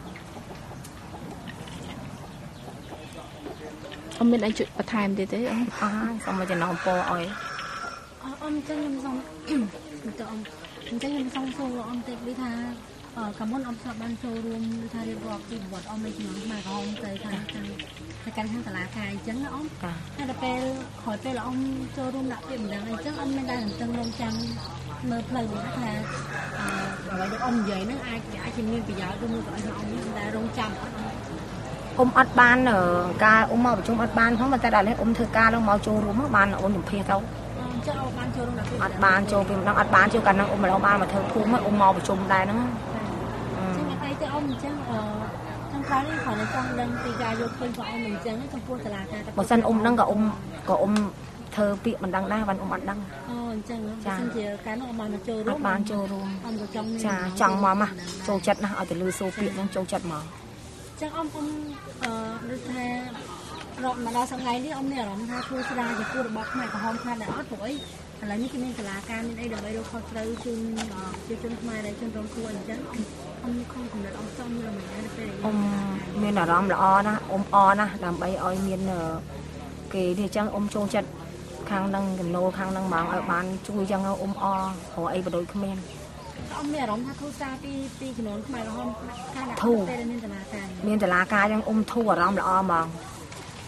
អ៊ំមានអីជួយបន្ថែមទៀតទេអ៊ំសូមមកចំណងពរឲ្យអ៊ំចឹងខ្ញុំសូមទៅអ៊ំចឹងខ្ញុំសូមសួរអ៊ំតិចដូចថាកាលមុនអ៊ំធ្លាប់បានចូលរួមដូចថារៀបរាប់ពីប្រវត្តិអ៊ំនៅក្នុងខ្មែរក្រហមទៅខាងខាងតឡាការអញ្ចឹងណាអ៊ំតែដល់ពេលក្រោយពេលអ៊ំចូលរួមដាក់ពាក្យបណ្ដឹងអញ្ចឹងអ៊ំមានតែនឹងរងចាំមើលផ្លូវថាអ្វីដែលអ៊ំនិយាយហ្នឹងអាចជាមានប្រយោជន៍ឬមួយក៏ឲ្យអ៊ំមានតែរងចាំអត់អ៊ំអត់បានការអ៊ំមកប្រជុំអត់បានផងតែដល់នេះអ៊ំធ្វើការឡើងមកចូលរួមបានអ៊ំជំភាសទៅចឹងអ៊ំបានចូលរួមអត់បានចូលពីម្ដងអត់បានចូលកាលហ្នឹងអ៊ំម្ដងបានមកធ្វើភូមិអ៊ំមកប្រជុំដែរហ្នឹងចឹងតែទៅអ៊ំអញ្ចឹងខ្ញុំខ្លះនេះគាត់ចង់ដឹងពីការយកឃើញរបស់អ៊ំអញ្ចឹងចំពោះតឡាការបើសិនអ៊ំហ្នឹងក៏អ៊ំធ្វើពាក្យមិនដឹងដែរបានអ៊ំអត់ដឹងអញ្ចឹងបើសិនជាការនោះអ៊ំបានចូលរួមបានចូលរួមអ៊ំក៏ចង់ចង់មកចូលចិត្តណាស់ឲ្យទៅលឺសូរពាក្យហ្នឹងចូលចិត្តមកចឹងអ៊ំដូចថារកមកដល់សប្តាហ៍នេះអ៊ំមានអារម្មណ៍ថាធ្វើស្ដាយចំពោះរបបខ្មែរក្រហមខ្លះដែរអត់ព្រោះអីឥឡូវនេះគេមានតឡាការមានអីដើម្បីរកខុសត្រូវជូនប្រជាជនខ្មែរដែលជនរងគ្រោះអញ្ចឹងអ៊ំខំកំណត់អ៊ំចង់មានអារម្មណ៍ដែរពេលអ៊ំមានអារម្មណ៍ល្អណាស់អ៊ំអរណាស់ដើម្បីឲ្យមានគេនេះអញ្ចឹងអ៊ំចូលចិត្តខាងនឹងចំណូលខាងនឹងហ្មងឲ្យបានជួយអញ្ចឹងអ៊ំអរព្រោះអីបដ ாய் គ្មានអ៊ំមានអារម្មណ៍ថាធូរសារពីចំនួនខ្មែរក្រហមខាងធូរមានតឡាការអញ្ចឹងអ៊ំធូរអារម្មណ៍ល្អហ្មង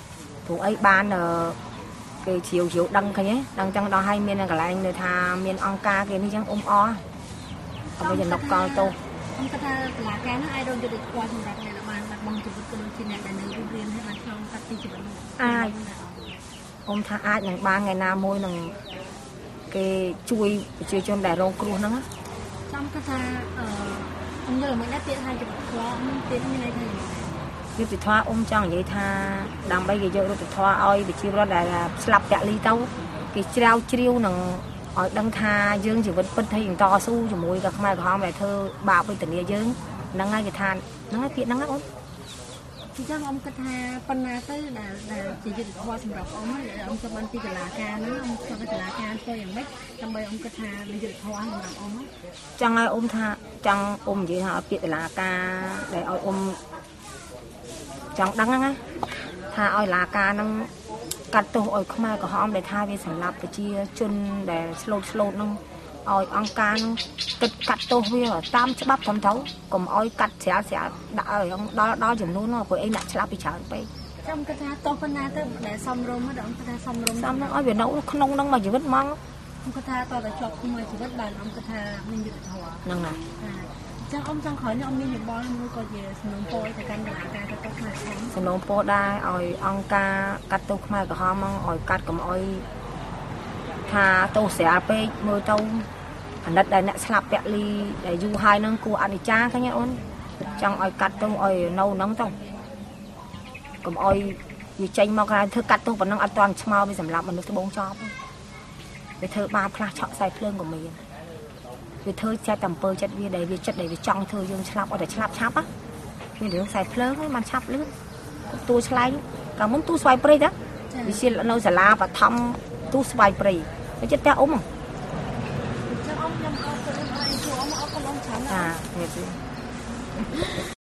thủ ấy ban cái chiều đăng cái nhé đăng trong đó hay miền là cả anh người thà miền ông ca cái này chẳng o bây giờ nọc cao tô ông ta là cái nó ai đâu cho được qua thằng này là bàn đặt bằng chụp cái đôi trên này là nơi riêng hay bàn trong cắt đi chụp ai ông tha ai những 3 ngày nào môi nằng cái chui chưa cho đại rong cừu nó trong cái tha ông giờ mới đã tiện hai chụp khóa ông tiện như này thì như bị thoa ông chẳng vậy tha đang bây giờ rồi bị thoa oi bị chiêu ra là slap đại ly tao cái treo chiêu nằng ở đăng tha dương chỉ vẫn phân thấy to su chỉ mùi gặp mai họ mẹ thơ bảo với tình yêu dương nắng ngay cái than nắng ngay tiện nắng ngay thì chắc ông cái tha phân na tới là chỉ được qua sầm rập ông ấy ông cho ban ti cái lá ca nữa ông cho cái lá ca tôiอย่างmấy trong bây ông cái tha bây giờ hoa sầm rập ông ấy chẳng ai ôm tha chẳng ôm gì hả tiện lá ca để ôm chẳng đắng á tha oi lá ca năng cắt tổ oi không ai có họ để tha về sản lập để chia chân để slow nông oi ăn ca nông cắt tổ về ở tam chấp bắp thấm thấu còn oi cắt sẽ đã ở đó chừng luôn nó của em đã slap bị chán bay trong cái tha to phân na tới để xong rồi mới động cái tha xong nó oi về nấu không nông mà chỉ vứt măng ông cái tha to để chọc không ai chỉ vứt bàn ông cái tha mình được thua năng này chắc ông trong khỏi ông đi những bó mua coi về nông phôi thì căn nhà ca cái tốt này nông phôi đai oi ăn ca cắt tổ không ai có họ măng oi cắt cầm oi tha tổ sẽ pe mưa tàu anh đặt đây nè slap bẹ ly để du hai nâng cua ăn cha cái nhá ôn trong oi cắt tông oi nâu nóng tông cầm oi gì chanh mau cái thưa cắt tông vẫn đang an toàn mau bây giờ làm mình nó bông cho về thưa ba pha chọn sai phơn của mình về thưa che tầm pơ chất vi để chất để trong thưa dương slap ở để slap chắp á vì để sai phơn ấy mà chắp lướt tu slide cả muốn tu xoay pre đó vì xin là nâu giả la và thăm tu xoay pre cái chất teo ốm à ông nhầm ông cái ông có ông chán à